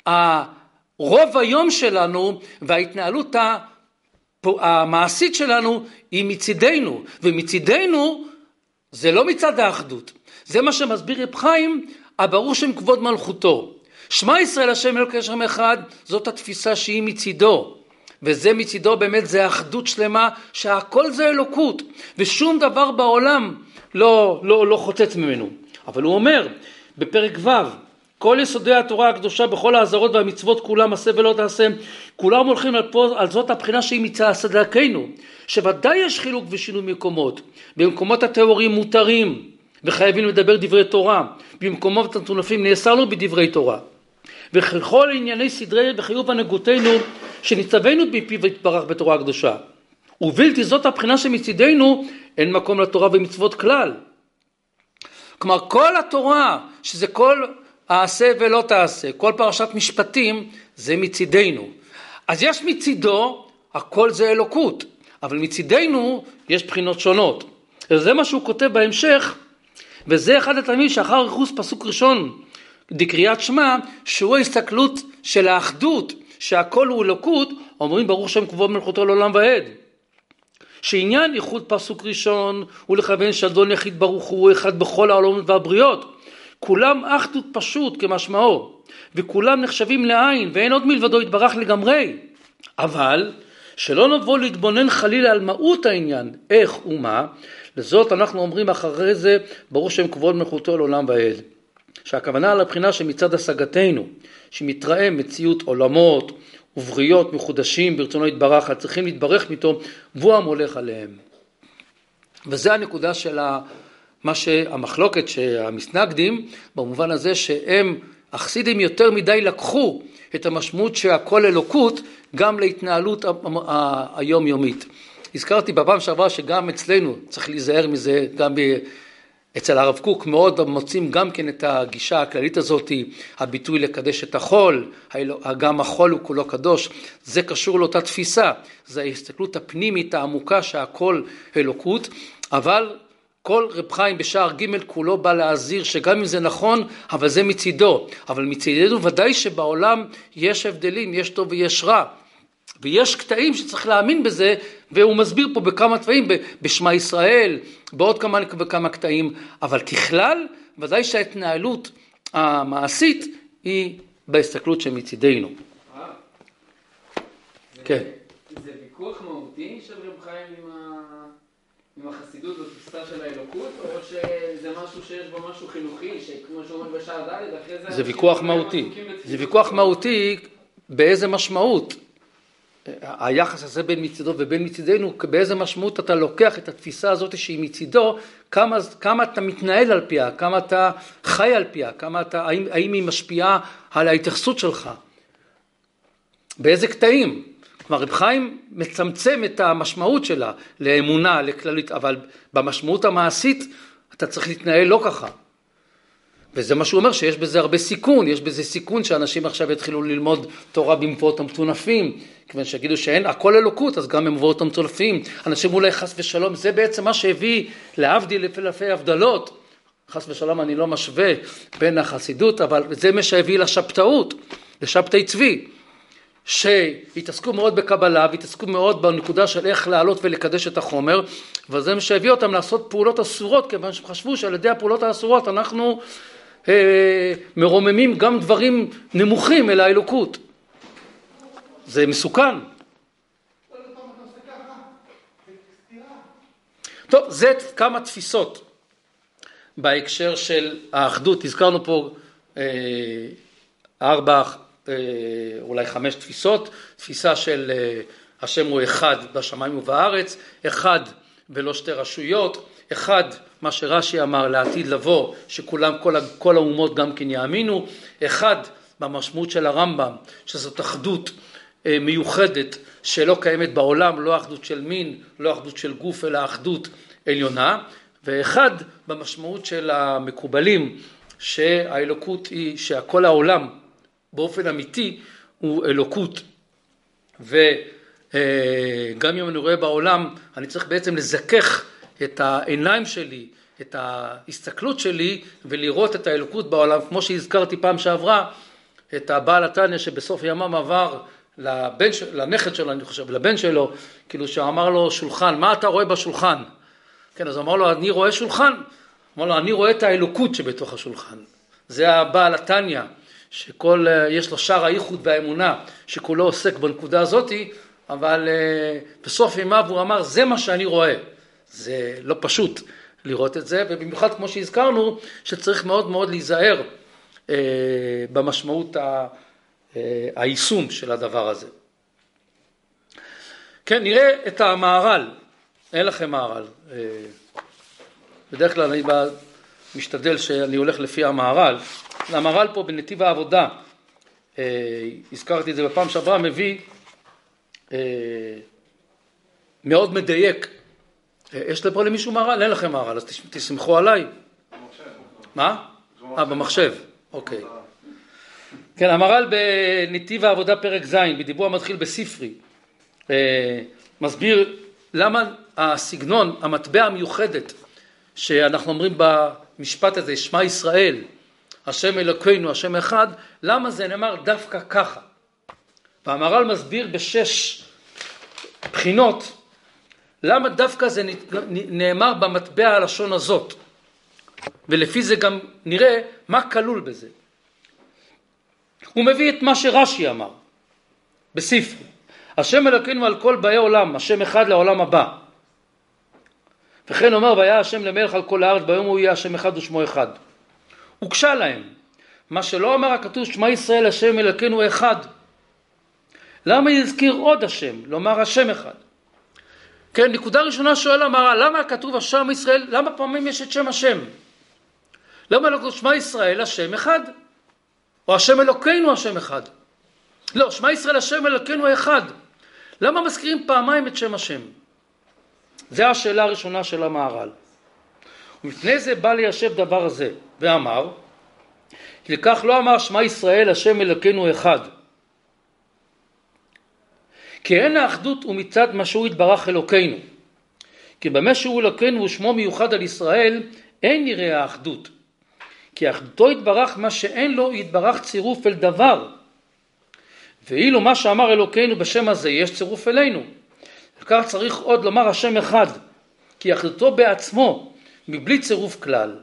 הרוב היום שלנו וההתנהלות המעשית שלנו היא מצידנו, ומצידנו זה לא מצד האחדות. זה מה שמסביר רב חיים, הברור שם כבוד מלכותו. שמע ישראל השם אלוקינו השם אחד, זאת התפיסה שהיא מצידו. וזה מצידו באמת זה אחדות שלמה, שהכל זה אלוקות, ושום דבר בעולם לא, לא, לא חוצץ ממנו. אבל הוא אומר, בפרק ו', כל יסודי התורה הקדושה בכל האזהרות והמצוות כולם עשה ולא תעשה, כולם הולכים על, פה, על זאת הבחינה שהיא מצד צדקנו, שוודאי יש חילוק ושינוי מקומות. במקומות התיאוריים מותרים וחייבים לדבר דברי תורה, במקומות המטונפים נאסר לו בדברי תורה. וככל ענייני סדרי וחיוב הנהגותינו שנצטווינו בפיו יתברך בתורה הקדושה. ובלתי זאת הבחינה שמצידנו אין מקום לתורה ומצוות כלל. כלומר כל התורה, שזה כל העשה ולא תעשה, כל פרשת משפטים, זה מצידנו. אז יש מצידו, הכל זה אלוקות, אבל מצידנו יש בחינות שונות. וזה מה שהוא כותב בהמשך, וזה אחד התלמידים שאחר ייחוס פסוק ראשון, דקריאת שמע, שהוא ההסתכלות של האחדות, שהכל הוא אלוקות, אומרים ברוך שם כבוד מלכותו לעולם ועד. שעניין ייחוד פסוק ראשון הוא לכוון שאדון יחיד ברוך הוא אחד בכל העולמות והבריות. כולם אחדות פשוט כמשמעו, וכולם נחשבים לעין, ואין עוד מלבדו יתברך לגמרי. אבל שלא נבוא להתבונן חלילה על מהות העניין, איך ומה, לזאת אנחנו אומרים אחרי זה ברוך שם כבוד מלכותו לעולם ועד. שהכוונה על הבחינה שמצד השגתנו, שמתראה מציאות עולמות ובריות מחודשים ברצונו יתברך, צריכים להתברך איתו, והוא המולך עליהם. וזה הנקודה של מה שהמחלוקת שהמסנגדים, במובן הזה שהם החסידים יותר מדי לקחו את המשמעות שהכל אלוקות גם להתנהלות היומיומית. הזכרתי בפעם שעברה שגם אצלנו צריך להיזהר מזה, גם אצל הרב קוק מאוד מוצאים גם כן את הגישה הכללית הזאת, הביטוי לקדש את החול, גם החול הוא כולו קדוש, זה קשור לאותה תפיסה, זה ההסתכלות הפנימית העמוקה שהכל אלוקות, אבל כל רב חיים בשער ג' כולו בא להזהיר שגם אם זה נכון, אבל זה מצידו, אבל מצידנו ודאי שבעולם יש הבדלים, יש טוב ויש רע, ויש קטעים שצריך להאמין בזה, והוא מסביר פה בכמה תוואים, בשמה ישראל, בעוד כמה וכמה קטעים, אבל ככלל, ודאי שההתנהלות המעשית היא בהסתכלות שמצידנו. כן. זה ויכוח מהותי של רב חיים עם החסידות בתפיסה של האלוקות, או שזה משהו שיש בו משהו חינוכי, שכמו שאומרים בשער ד' אחרי זה... זה ויכוח מהותי. זה ויכוח מהותי באיזה משמעות. היחס הזה בין מצידו ובין מצידנו, באיזה משמעות אתה לוקח את התפיסה הזאת שהיא מצידו, כמה, כמה אתה מתנהל על פיה, כמה אתה חי על פיה, כמה אתה, האם, האם היא משפיעה על ההתייחסות שלך, באיזה קטעים. כלומר, רב חיים מצמצם את המשמעות שלה לאמונה, לכללית, אבל במשמעות המעשית אתה צריך להתנהל לא ככה. וזה מה שהוא אומר, שיש בזה הרבה סיכון, יש בזה סיכון שאנשים עכשיו יתחילו ללמוד תורה במבואות המטונפים, כיוון שיגידו שאין, הכל אלוקות, אז גם במבואות המטונפים, אנשים אולי חס ושלום, זה בעצם מה שהביא להבדיל אלפי הבדלות, חס ושלום אני לא משווה בין החסידות, אבל זה מה שהביא לשבתאות, לשבתי צבי, שהתעסקו מאוד בקבלה, והתעסקו מאוד בנקודה של איך לעלות ולקדש את החומר, וזה מה שהביא אותם לעשות פעולות אסורות, כיוון שהם חשבו שעל ידי הפעולות האסורות אנחנו אה, מרוממים גם דברים נמוכים אל האלוקות. זה מסוכן. טוב, זה כמה תפיסות בהקשר של האחדות. הזכרנו פה אה, ארבע, אה, אולי חמש תפיסות. תפיסה של אה, השם הוא אחד בשמיים ובארץ, אחד ולא שתי רשויות, אחד מה שרש"י אמר לעתיד לבוא, שכולם, כל, כל האומות גם כן יאמינו, אחד במשמעות של הרמב"ם, שזאת אחדות אה, מיוחדת שלא קיימת בעולם, לא אחדות של מין, לא אחדות של גוף, אלא אחדות עליונה, ואחד במשמעות של המקובלים, שהאלוקות היא שהכל העולם באופן אמיתי הוא אלוקות, וגם אם אני רואה בעולם, אני צריך בעצם לזכך את העיניים שלי, את ההסתכלות שלי, ולראות את האלוקות בעולם, כמו שהזכרתי פעם שעברה, את הבעל התניא שבסוף ימם עבר לבן, לנכד שלו, אני חושב, לבן שלו, כאילו שאמר לו שולחן, מה אתה רואה בשולחן? כן, אז אמר לו, אני רואה שולחן. אמר לו, אני רואה את האלוקות שבתוך השולחן. זה הבעל התניא, שכל, יש לו שער הייחוד והאמונה, שכולו עוסק בנקודה הזאת, אבל בסוף ימיו הוא אמר, זה מה שאני רואה. זה לא פשוט לראות את זה, ובמיוחד כמו שהזכרנו, שצריך מאוד מאוד להיזהר אה, במשמעות ה, אה, היישום של הדבר הזה. כן, נראה את המערל. אין לכם מערל. אה, בדרך כלל אני משתדל שאני הולך לפי המערל. המערל פה בנתיב העבודה, אה, הזכרתי את זה בפעם שעברה, מביא אה, מאוד מדייק. יש לפה למישהו מערל? אין לכם מערל, אז תסמכו עליי. מה? אה, במחשב, אוקיי. כן, המהר"ל בנתיב העבודה פרק ז', בדיבור המתחיל בספרי, מסביר למה הסגנון, המטבע המיוחדת, שאנחנו אומרים במשפט הזה, שמע ישראל, השם אלוקינו, השם אחד, למה זה נאמר דווקא ככה? והמהר"ל מסביר בשש בחינות, למה דווקא זה נאמר במטבע הלשון הזאת, ולפי זה גם נראה מה כלול בזה. הוא מביא את מה שרש"י אמר בספרי, השם אלוקינו על כל באי עולם, השם אחד לעולם הבא. וכן אומר, והיה השם למלך על כל הארץ, ביום הוא יהיה השם אחד ושמו אחד. הוקשה להם, מה שלא אמר הכתוב, שמע ישראל השם אלוקינו אחד. למה יזכיר עוד השם, לומר השם אחד? כן, נקודה ראשונה שואל אמרה, למה כתוב השם ישראל, למה פעמים יש את שם השם? למה לא כתוב שמע ישראל השם אחד? או השם אלוקינו השם אחד? לא, שמע ישראל השם אלוקינו אחד. למה מזכירים פעמיים את שם השם? זו השאלה הראשונה של המהר"ל. ומפני זה בא ליישב דבר הזה, ואמר, לכך לא אמר שמע ישראל השם אלוקינו אחד. כי אין האחדות הוא מצד מה שהוא יתברך אלוקינו. כי במה שהוא אלוקינו ושמו מיוחד על ישראל, אין נראה האחדות. כי אחדותו יתברך מה שאין לו יתברך צירוף אל דבר. ואילו מה שאמר אלוקינו בשם הזה יש צירוף אלינו. וכך צריך עוד לומר השם אחד, כי אחדותו בעצמו מבלי צירוף כלל.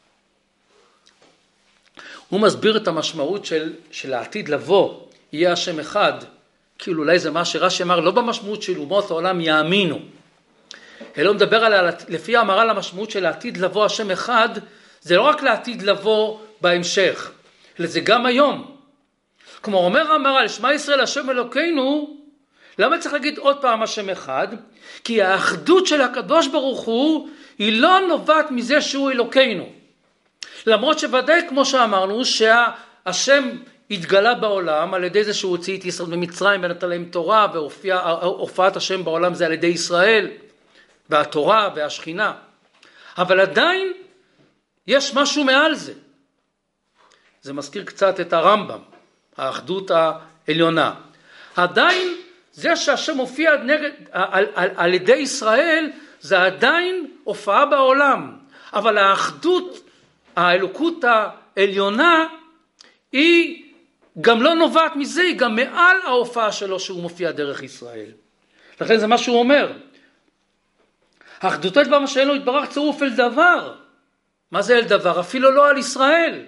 הוא מסביר את המשמעות של, של העתיד לבוא, יהיה השם אחד, כאילו אולי זה מה שרש"י אמר, לא במשמעות של אומות העולם יאמינו, אלא מדבר על, לפי המהר"ל המשמעות של העתיד לבוא השם אחד, זה לא רק לעתיד לבוא בהמשך, אלא זה גם היום. כמו אומר המהר"ל, שמע ישראל השם אלוקינו, למה צריך להגיד עוד פעם השם אחד? כי האחדות של הקדוש ברוך הוא, היא לא נובעת מזה שהוא אלוקינו. למרות שוודאי כמו שאמרנו, שהשם התגלה בעולם על ידי זה שהוא הוציא את ישראל ממצרים ונתן להם תורה, והופעת השם בעולם זה על ידי ישראל, והתורה והשכינה. אבל עדיין יש משהו מעל זה. זה מזכיר קצת את הרמב"ם, האחדות העליונה. עדיין זה שהשם מופיע נגד, על, על, על ידי ישראל, זה עדיין הופעה בעולם. אבל האחדות, האלוקות העליונה, היא גם לא נובעת מזה, היא גם מעל ההופעה שלו שהוא מופיע דרך ישראל. לכן זה מה שהוא אומר. האחדותו דבר מה שאין לו יתברך צירוף אל דבר. מה זה אל דבר? אפילו לא על ישראל.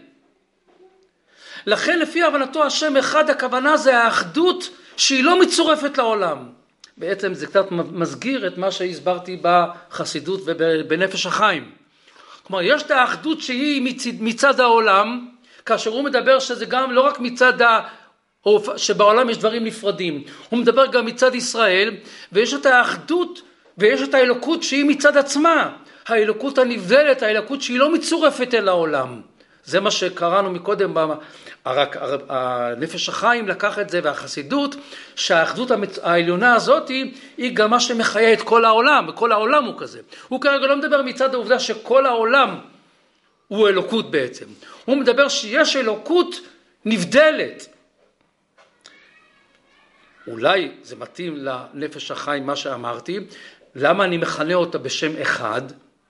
לכן לפי הבנתו השם אחד, הכוונה זה האחדות שהיא לא מצורפת לעולם. בעצם זה קצת מסגיר את מה שהסברתי בחסידות ובנפש החיים. כלומר, יש את האחדות שהיא מצד, מצד העולם, כאשר הוא מדבר שזה גם לא רק מצד ה... שבעולם יש דברים נפרדים, הוא מדבר גם מצד ישראל, ויש את האחדות ויש את האלוקות שהיא מצד עצמה, האלוקות הנבדלת, האלוקות שהיא לא מצורפת אל העולם. זה מה שקראנו מקודם, רק הנפש החיים לקח את זה והחסידות, שהאחדות העליונה הזאת היא, היא גם מה שמחיה את כל העולם, וכל העולם הוא כזה. הוא כרגע לא מדבר מצד העובדה שכל העולם הוא אלוקות בעצם. הוא מדבר שיש אלוקות נבדלת. אולי זה מתאים לנפש החיים מה שאמרתי, למה אני מכנה אותה בשם אחד?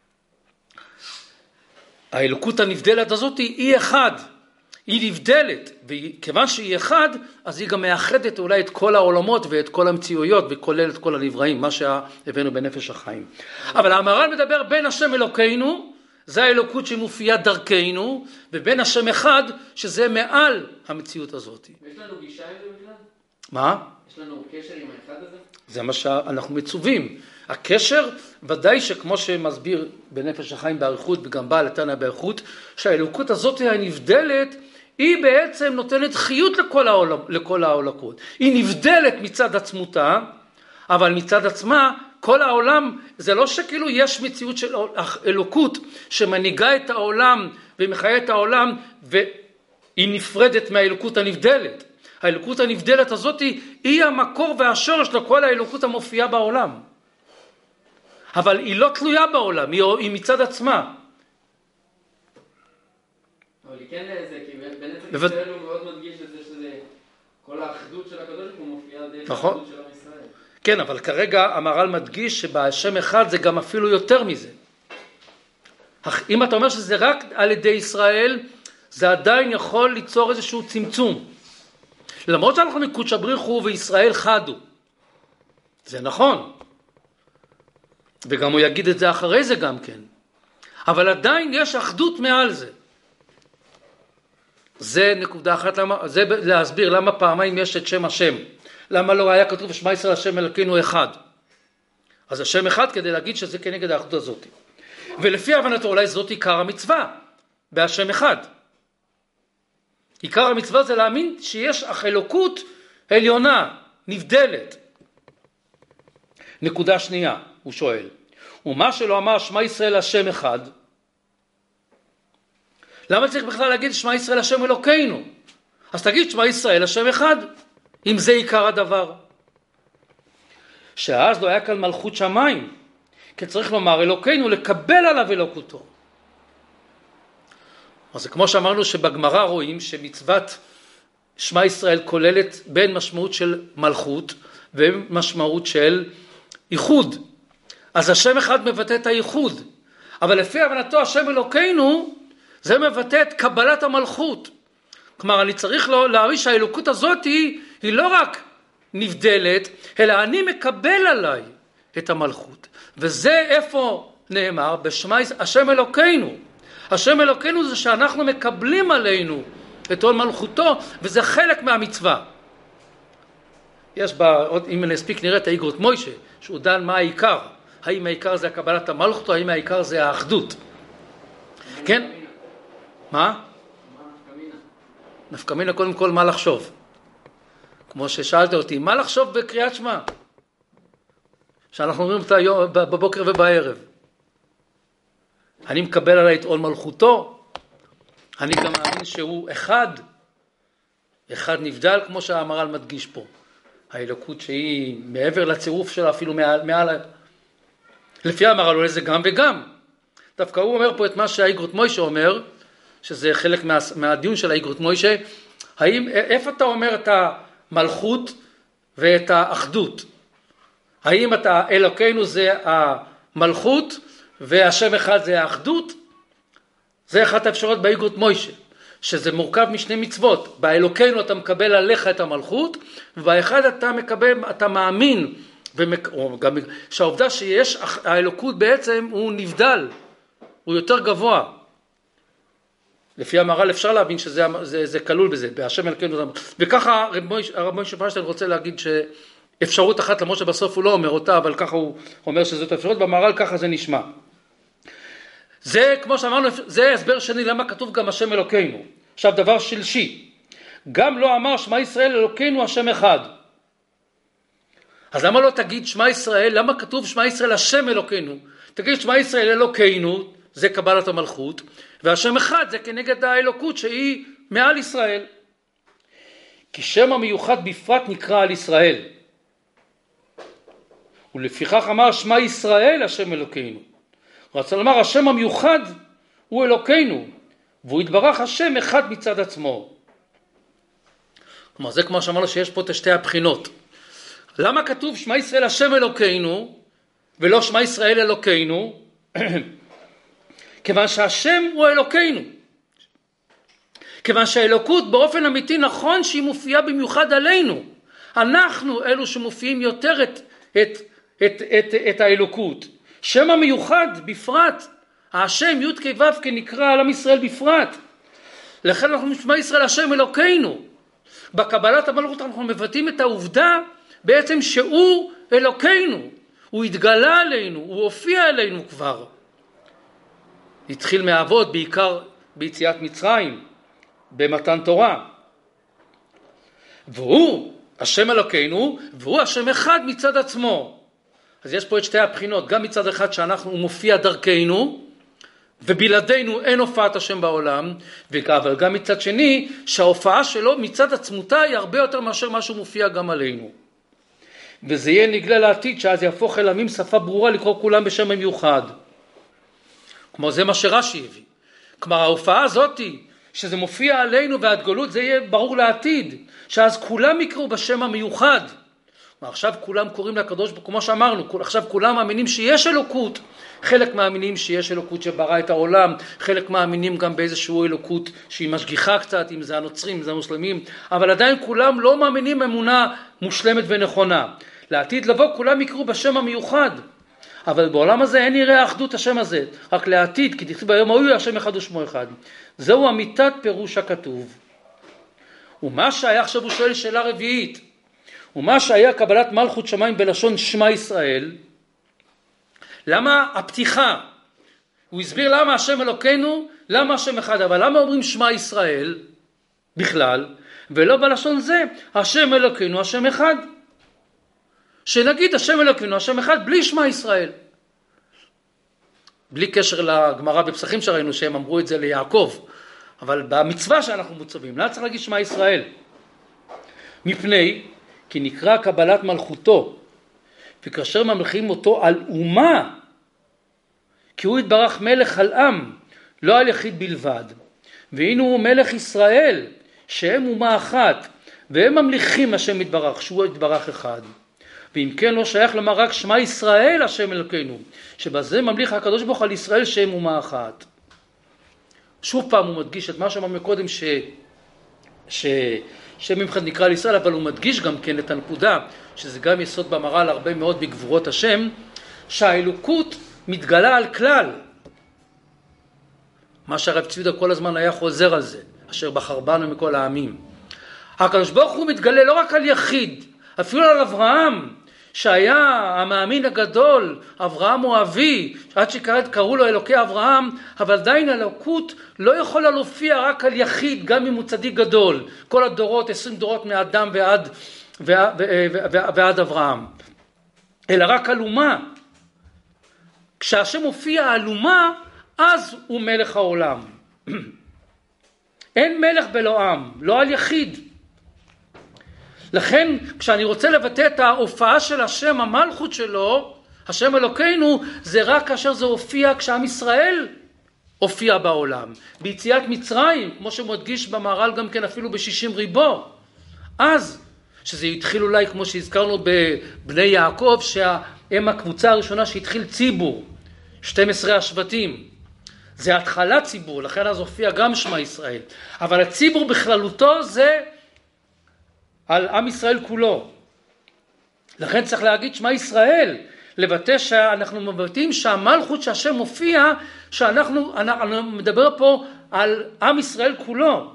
האלוקות הנבדלת הזאת היא אחד, היא נבדלת, וכיוון שהיא אחד, אז היא גם מאחדת אולי את כל העולמות ואת כל המציאויות, וכולל את כל הנבראים, מה שהבאנו בנפש החיים. אבל המהר"ל מדבר בין השם אלוקינו, זה האלוקות שמופיעה דרכנו, ובין השם אחד, שזה מעל המציאות הזאת. יש לנו גישה עם זה בכלל? מה? יש לנו קשר עם האחד הזה? זה מה שאנחנו מצווים. הקשר, ודאי שכמו שמסביר בנפש החיים באריכות, וגם בעל התניא באריכות, שהאלוקות הזאת הנבדלת, היא בעצם נותנת חיות לכל, העול, לכל העולקות. היא נבדלת מצד עצמותה, אבל מצד עצמה, כל העולם, זה לא שכאילו יש מציאות של אלוקות, שמנהיגה את העולם, ומחיה את העולם, והיא נפרדת מהאלוקות הנבדלת. האלוקות הנבדלת הזאת היא המקור והשורש לכל האלוקות המופיעה בעולם. אבל היא לא תלויה בעולם, היא, היא מצד עצמה. אבל היא כן זה, כי בנצח ישראל הוא מאוד מדגיש את זה שזה כל האחדות של הקדוש הוא מופיעה דרך האחדות של עם ישראל. כן, אבל כרגע המהר"ל מדגיש שבשם אחד זה גם אפילו יותר מזה. אם אתה אומר שזה רק על ידי ישראל, זה עדיין יכול ליצור איזשהו צמצום. למרות שאנחנו מקודש הבריחו וישראל חדו. זה נכון. וגם הוא יגיד את זה אחרי זה גם כן. אבל עדיין יש אחדות מעל זה. זה נקודה אחת, למה, זה להסביר למה פעמיים יש את שם השם. למה לא היה כתוב שמע ישראל השם אלוקינו אחד. אז השם אחד כדי להגיד שזה כנגד האחדות הזאת. ולפי הבנתו אולי זאת עיקר המצווה, בהשם אחד. עיקר המצווה זה להאמין שיש אלוקות עליונה, נבדלת. נקודה שנייה, הוא שואל. ומה שלא אמר שמע ישראל השם אחד, למה צריך בכלל להגיד שמע ישראל השם אלוקינו? אז תגיד שמע ישראל השם אחד, אם זה עיקר הדבר. שאז לא היה כאן מלכות שמיים, כי צריך לומר אלוקינו, לקבל עליו אלוקותו. אז זה כמו שאמרנו שבגמרא רואים שמצוות שמע ישראל כוללת בין משמעות של מלכות ומשמעות של ייחוד. אז השם אחד מבטא את הייחוד, אבל לפי הבנתו השם אלוקינו זה מבטא את קבלת המלכות. כלומר אני צריך לו להבין שהאלוקות הזאת היא, היא לא רק נבדלת, אלא אני מקבל עליי את המלכות. וזה איפה נאמר בשמע השם אלוקינו. השם אלוקינו זה שאנחנו מקבלים עלינו את עול מלכותו, וזה חלק מהמצווה. יש בה, אם נספיק נראה את האיגרות מוישה, שהוא דן מה העיקר. האם העיקר זה הקבלת המלכות, או האם העיקר זה האחדות. כן? מה? נפקא מינה קודם כל מה לחשוב. כמו ששאלת אותי, מה לחשוב בקריאת שמע? שאנחנו אומרים אותה בבוקר ובערב. אני מקבל עליי את עול מלכותו, אני גם מאמין שהוא אחד, אחד נבדל כמו שהמהר"ל מדגיש פה. האלוקות שהיא מעבר לצירוף שלה אפילו מעל, מעל לפי המהר"ל אולי זה גם וגם. דווקא הוא אומר פה את מה שהאיגרות מוישה אומר, שזה חלק מה, מהדיון של האיגרות מוישה, האם, איפה אתה אומר את המלכות ואת האחדות? האם אתה אלוקינו זה המלכות והשם אחד זה האחדות? זה אחת האפשרות באיגרות מוישה, שזה מורכב משני מצוות. באלוקינו אתה מקבל עליך את המלכות, ובאחד אתה מקבל, אתה מאמין, ומק... גם... שהעובדה שיש האלוקות בעצם הוא נבדל, הוא יותר גבוה. לפי המהר"ל אפשר להבין שזה זה, זה כלול בזה, בהשם אלוקינו. וככה הרב מוישה פיינשטיין רוצה להגיד שאפשרות אחת, למרות שבסוף הוא לא אומר אותה, אבל ככה הוא אומר שזאת אפשרות, במהר"ל ככה זה נשמע. זה כמו שאמרנו, זה הסבר שני למה כתוב גם השם אלוקינו. עכשיו דבר שלישי, גם לא אמר שמע ישראל אלוקינו השם אחד. אז למה לא תגיד שמע ישראל, למה כתוב שמע ישראל השם אלוקינו? תגיד שמע ישראל אלוקינו, זה קבלת המלכות, והשם אחד זה כנגד האלוקות שהיא מעל ישראל. כי שם המיוחד בפרט נקרא על ישראל. ולפיכך אמר שמע ישראל השם אלוקינו. רצה לומר השם המיוחד הוא אלוקינו, והוא יתברך השם אחד מצד עצמו. כלומר זה כמו שאמרנו שיש פה את שתי הבחינות. למה כתוב שמע ישראל השם אלוקינו ולא שמע ישראל אלוקינו? כיוון שהשם הוא אלוקינו. כיוון שהאלוקות באופן אמיתי נכון שהיא מופיעה במיוחד עלינו. אנחנו אלו שמופיעים יותר את, את, את, את, את האלוקות. שם המיוחד בפרט, השם י' כ' ו' כנקרא על עם ישראל בפרט. לכן אנחנו שמע ישראל השם אלוקינו. בקבלת המלכות אנחנו מבטאים את העובדה בעצם שהוא אלוקינו. הוא התגלה עלינו, הוא הופיע עלינו כבר. התחיל מהאבות בעיקר ביציאת מצרים, במתן תורה. והוא השם אלוקינו, והוא השם אחד מצד עצמו. אז יש פה את שתי הבחינות, גם מצד אחד שאנחנו מופיע דרכנו, ובלעדינו אין הופעת השם בעולם, אבל גם מצד שני שההופעה שלו מצד עצמותה היא הרבה יותר מאשר משהו מופיע גם עלינו. וזה יהיה נגלה לעתיד שאז יהפוך אל עמים שפה ברורה לקרוא כולם בשם המיוחד. כמו זה מה שרש"י הביא. כלומר ההופעה הזאת שזה מופיע עלינו וההתגלות זה יהיה ברור לעתיד, שאז כולם יקראו בשם המיוחד. ועכשיו כולם קוראים לקדוש ברוך הוא, כמו שאמרנו, עכשיו כולם מאמינים שיש אלוקות, חלק מאמינים שיש אלוקות שברא את העולם, חלק מאמינים גם באיזשהו אלוקות שהיא משגיחה קצת, אם זה הנוצרים, אם זה המוסלמים, אבל עדיין כולם לא מאמינים אמונה מושלמת ונכונה. לעתיד לבוא כולם יקראו בשם המיוחד, אבל בעולם הזה אין יראה אחדות השם הזה, רק לעתיד, כי תכתוב ביום ההוא השם אחד ושמו אחד. זהו אמיתת פירוש הכתוב. ומה שהיה, עכשיו הוא שואל שאלה רביעית, ומה שהיה קבלת מלכות שמיים בלשון שמע ישראל, למה הפתיחה? הוא הסביר למה השם אלוקינו, למה השם אחד, אבל למה אומרים שמע ישראל בכלל, ולא בלשון זה, השם אלוקינו, השם אחד. שנגיד השם אלוקינו, השם אחד, בלי שמע ישראל. בלי קשר לגמרא בפסחים שראינו שהם אמרו את זה ליעקב, אבל במצווה שאנחנו מוצבים, למה צריך להגיד שמע ישראל? מפני כי נקרא קבלת מלכותו, וכאשר ממלכים אותו על אומה, כי הוא התברך מלך על עם, לא על יחיד בלבד. והנה הוא מלך ישראל, שהם אומה אחת, והם ממליכים השם יתברך, שהוא יתברך אחד. ואם כן לא שייך לומר רק שמע ישראל השם אלוקינו, שבזה ממליך הקדוש ברוך הוא על ישראל שהם אומה אחת. שוב פעם הוא מדגיש את מה שאמרנו קודם ש... ש... שממחד נקרא לישראל, אבל הוא מדגיש גם כן את הנקודה, שזה גם יסוד במראה להרבה מאוד בגבורות השם, שהאלוקות מתגלה על כלל. מה שהרב צבי כל הזמן היה חוזר על זה, אשר בחר בנו מכל העמים. הקדוש ברוך הוא מתגלה לא רק על יחיד, אפילו על אברהם, שהיה המאמין הגדול, אברהם הוא אבי, עד שקראו לו אלוקי אברהם, אבל עדיין אלוקות לא יכולה להופיע רק על יחיד, גם אם הוא צדיק גדול. כל הדורות, עשרים דורות מאדם ועד, ועד, ועד, ועד אברהם. אלא רק על אומה. כשהשם מופיע על אומה, אז הוא מלך העולם. אין מלך בלא עם, לא על יחיד. לכן כשאני רוצה לבטא את ההופעה של השם, המלכות שלו, השם אלוקינו, זה רק כאשר זה הופיע כשעם ישראל הופיע בעולם. ביציאת מצרים, כמו שמודגיש במהר"ל גם כן אפילו בשישים ריבו. אז, שזה התחיל אולי כמו שהזכרנו בבני יעקב, שהם הקבוצה הראשונה שהתחיל ציבור, שנים עשר השבטים. זה התחלת ציבור, לכן אז הופיע גם שמע ישראל. אבל הציבור בכללותו זה על עם ישראל כולו. לכן צריך להגיד שמע ישראל, לבטא שאנחנו מבטאים שהמלכות שהשם מופיע, שאנחנו אנחנו מדבר פה על עם ישראל כולו.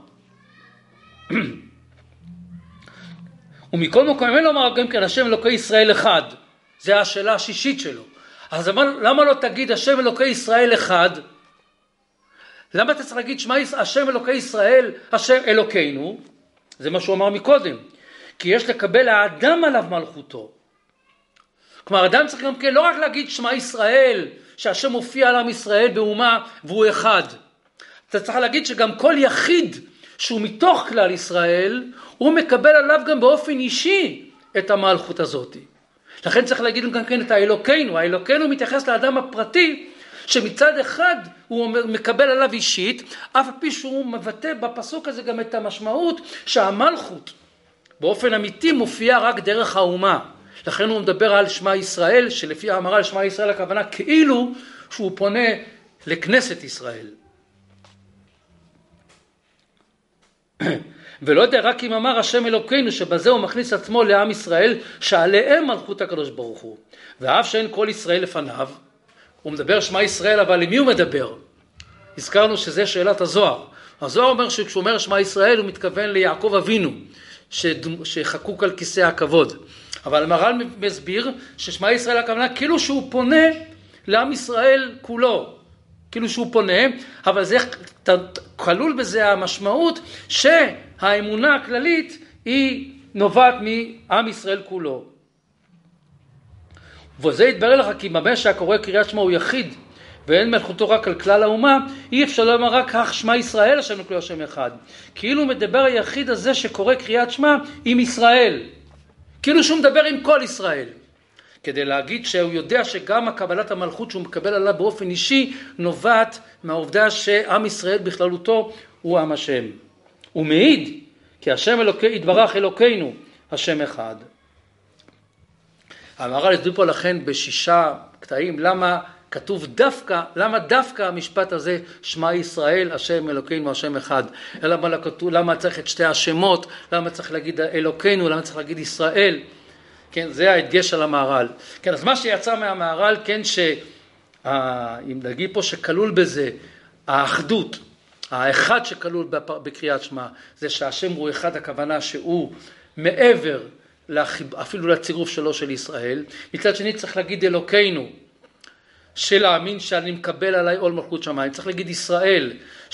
ומכל מקום, אין לומר גם כן השם אלוקי ישראל אחד, זה השאלה השישית שלו. אז למה לא תגיד השם אלוקי ישראל אחד? למה אתה צריך להגיד שמע השם אלוקי ישראל, השם אלוקינו? זה מה שהוא אמר מקודם. כי יש לקבל האדם עליו מלכותו. כלומר, אדם צריך גם כן לא רק להגיד שמע ישראל, שהשם מופיע על עם ישראל באומה והוא אחד. אתה צריך להגיד שגם כל יחיד שהוא מתוך כלל ישראל, הוא מקבל עליו גם באופן אישי את המלכות הזאת. לכן צריך להגיד גם כן את האלוקינו. האלוקינו מתייחס לאדם הפרטי, שמצד אחד הוא מקבל עליו אישית, אף פי שהוא מבטא בפסוק הזה גם את המשמעות שהמלכות באופן אמיתי מופיע רק דרך האומה. לכן הוא מדבר על שמע ישראל, שלפי האמרה על שמע ישראל הכוונה כאילו שהוא פונה לכנסת ישראל. ולא יודע רק אם אמר השם אלוקינו שבזה הוא מכניס עצמו לעם ישראל שעליהם מלכות הקדוש ברוך הוא. ואף שאין כל ישראל לפניו, הוא מדבר שמע ישראל, אבל למי הוא מדבר? הזכרנו שזה שאלת הזוהר. הזוהר אומר שכשהוא אומר שמע ישראל הוא מתכוון ליעקב אבינו, שחקוק על כיסא הכבוד. אבל המהר"ל מסביר ששמע ישראל הכוונה כאילו שהוא פונה לעם ישראל כולו. כאילו שהוא פונה, אבל זה כלול בזה המשמעות שהאמונה הכללית היא נובעת מעם ישראל כולו. וזה יתברר לך כי במה שהקורא קריאת שמע הוא יחיד ואין מלכותו רק על כלל האומה, אי אפשר לומר רק כך שמע ישראל השם אלוקינו השם אחד. כאילו מדבר היחיד הזה שקורא קריאת שמע עם ישראל, כאילו שהוא מדבר עם כל ישראל, כדי להגיד שהוא יודע שגם הקבלת המלכות שהוא מקבל עליו באופן אישי נובעת מהעובדה שעם ישראל בכללותו הוא עם השם. הוא מעיד כי השם אלוקי, יתברך אלוקינו, השם אחד. המהר"ל הסביר פה לכן בשישה קטעים למה כתוב דווקא, למה דווקא המשפט הזה שמע ישראל השם אלוקינו השם אחד, למה, למה צריך את שתי השמות, למה צריך להגיד אלוקינו, למה צריך להגיד ישראל, כן, זה ההדגש של המהר"ל. כן, אז מה שיצא מהמהר"ל, כן, שאם נגיד פה שכלול בזה האחדות, האחד שכלול בקריאת שמע, זה שהשם הוא אחד, הכוונה שהוא מעבר אפילו לצירוף שלו של ישראל. מצד שני צריך להגיד אלוקינו, שלהאמין שאני מקבל עליי עול מלכות שמיים. צריך להגיד ישראל,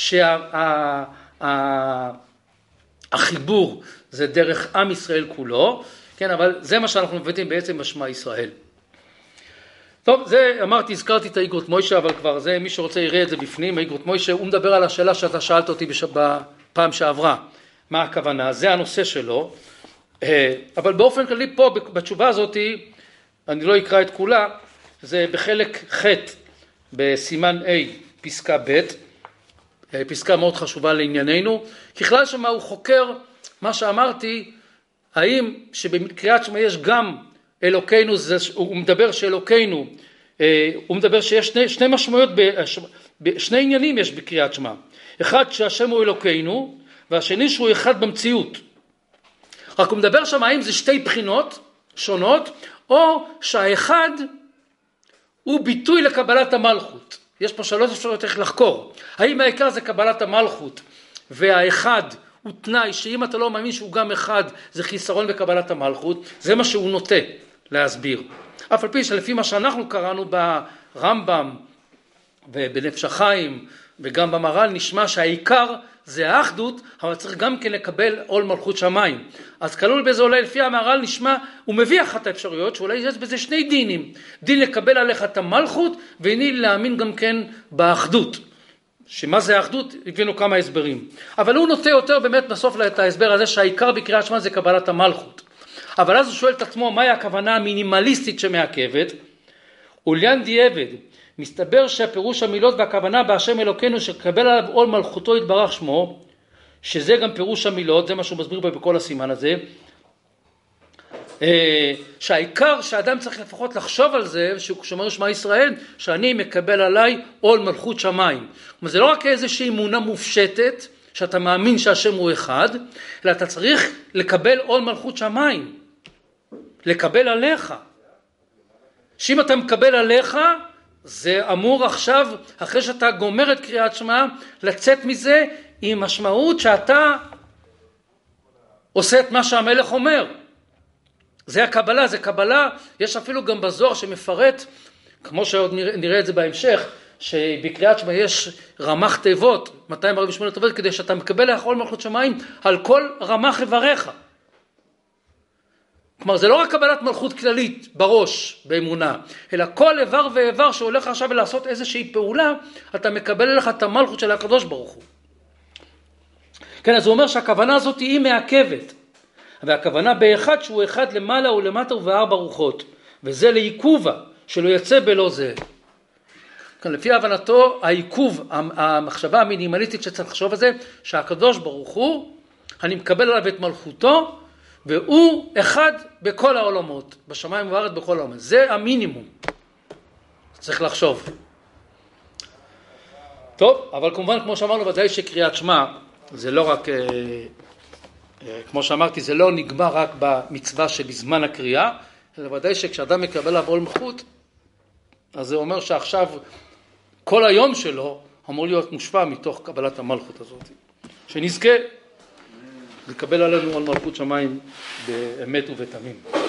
שהחיבור זה דרך עם ישראל כולו, כן, אבל זה מה שאנחנו מבטאים בעצם בשמע ישראל. טוב, זה אמרתי, הזכרתי את האיגרות מוישה, אבל כבר זה, מי שרוצה יראה את זה בפנים, האיגרות מוישה, הוא מדבר על השאלה שאתה שאלת אותי בפעם שעברה, מה הכוונה, זה הנושא שלו, אבל באופן כללי פה בתשובה הזאת, אני לא אקרא את כולה, זה בחלק ח' בסימן A, פסקה ב', פסקה מאוד חשובה לענייננו, ככלל שמה הוא חוקר, מה שאמרתי, האם שבקריאת שמע יש גם אלוקינו, זה, הוא מדבר שאלוקינו, הוא מדבר שיש שני, שני משמעויות, שני עניינים יש בקריאת שמע, אחד שהשם הוא אלוקינו, והשני שהוא אחד במציאות. רק הוא מדבר שם האם זה שתי בחינות שונות, או שהאחד הוא ביטוי לקבלת המלכות. יש פה שלוש אפשרויות איך לחקור. האם העיקר זה קבלת המלכות, והאחד הוא תנאי שאם אתה לא מאמין שהוא גם אחד, זה חיסרון בקבלת המלכות, זה מה שהוא נוטה להסביר. אף על פי שלפי מה שאנחנו קראנו ברמב"ם ובנפש החיים וגם במהר"ל נשמע שהעיקר זה האחדות, אבל צריך גם כן לקבל עול מלכות שמיים. אז כלול בזה אולי לפי המהר"ל נשמע, הוא מביא אחת האפשרויות שאולי יש בזה שני דינים, דין לקבל עליך את המלכות ועיני להאמין גם כן באחדות. שמה זה האחדות? הבינו כמה הסברים. אבל הוא נוטה יותר באמת בסוף את ההסבר הזה שהעיקר בקריאת שמע זה קבלת המלכות. אבל אז הוא שואל את עצמו מהי הכוונה המינימליסטית שמעכבת? אוליין דיעבד, מסתבר שהפירוש המילות והכוונה בהשם אלוקינו שקבל עליו עול מלכותו יתברך שמו, שזה גם פירוש המילות, זה מה שהוא מסביר בכל הסימן הזה, שהעיקר שאדם צריך לפחות לחשוב על זה, שהוא שומר שמע ישראל, שאני מקבל עליי עול מלכות שמיים. זה לא רק איזושהי אמונה מופשטת, שאתה מאמין שהשם הוא אחד, אלא אתה צריך לקבל עול מלכות שמיים, לקבל עליך. שאם אתה מקבל עליך, זה אמור עכשיו, אחרי שאתה גומר את קריאת שמע, לצאת מזה עם משמעות שאתה עושה את מה שהמלך אומר. זה הקבלה, זה קבלה, יש אפילו גם בזוהר שמפרט, כמו שעוד נראה, נראה את זה בהמשך, שבקריאת שמע יש רמ"ח תיבות, מאתיים ארבעים ושמונה תיבות, כדי שאתה מקבל עול מלכות שמיים על כל רמ"ח איבריך. כלומר, זה לא רק קבלת מלכות כללית בראש, באמונה, אלא כל איבר ואיבר שהולך עכשיו לעשות איזושהי פעולה, אתה מקבל לך את המלכות של הקדוש ברוך הוא. כן, אז הוא אומר שהכוונה הזאת היא מעכבת, והכוונה באחד שהוא אחד למעלה ולמטה ובארבע רוחות, וזה לעיכובה, שלא יצא בלא זה. כן, לפי הבנתו, העיכוב, המחשבה המינימליסטית שצריך לחשוב על זה, שהקדוש ברוך הוא, אני מקבל עליו את מלכותו, והוא אחד בכל העולמות, בשמיים ובארץ בכל העולמות. זה המינימום. צריך לחשוב. טוב, אבל כמובן, כמו שאמרנו, ודאי שקריאת שמע, זה לא רק, אה, אה, כמו שאמרתי, זה לא נגמר רק במצווה שבזמן הקריאה, אלא ודאי שכשאדם מקבל עליו עול מלכות, אז זה אומר שעכשיו כל היום שלו אמור להיות מושפע מתוך קבלת המלכות הזאת. שנזכה לקבל עלינו על מלכות שמיים באמת ובתמים.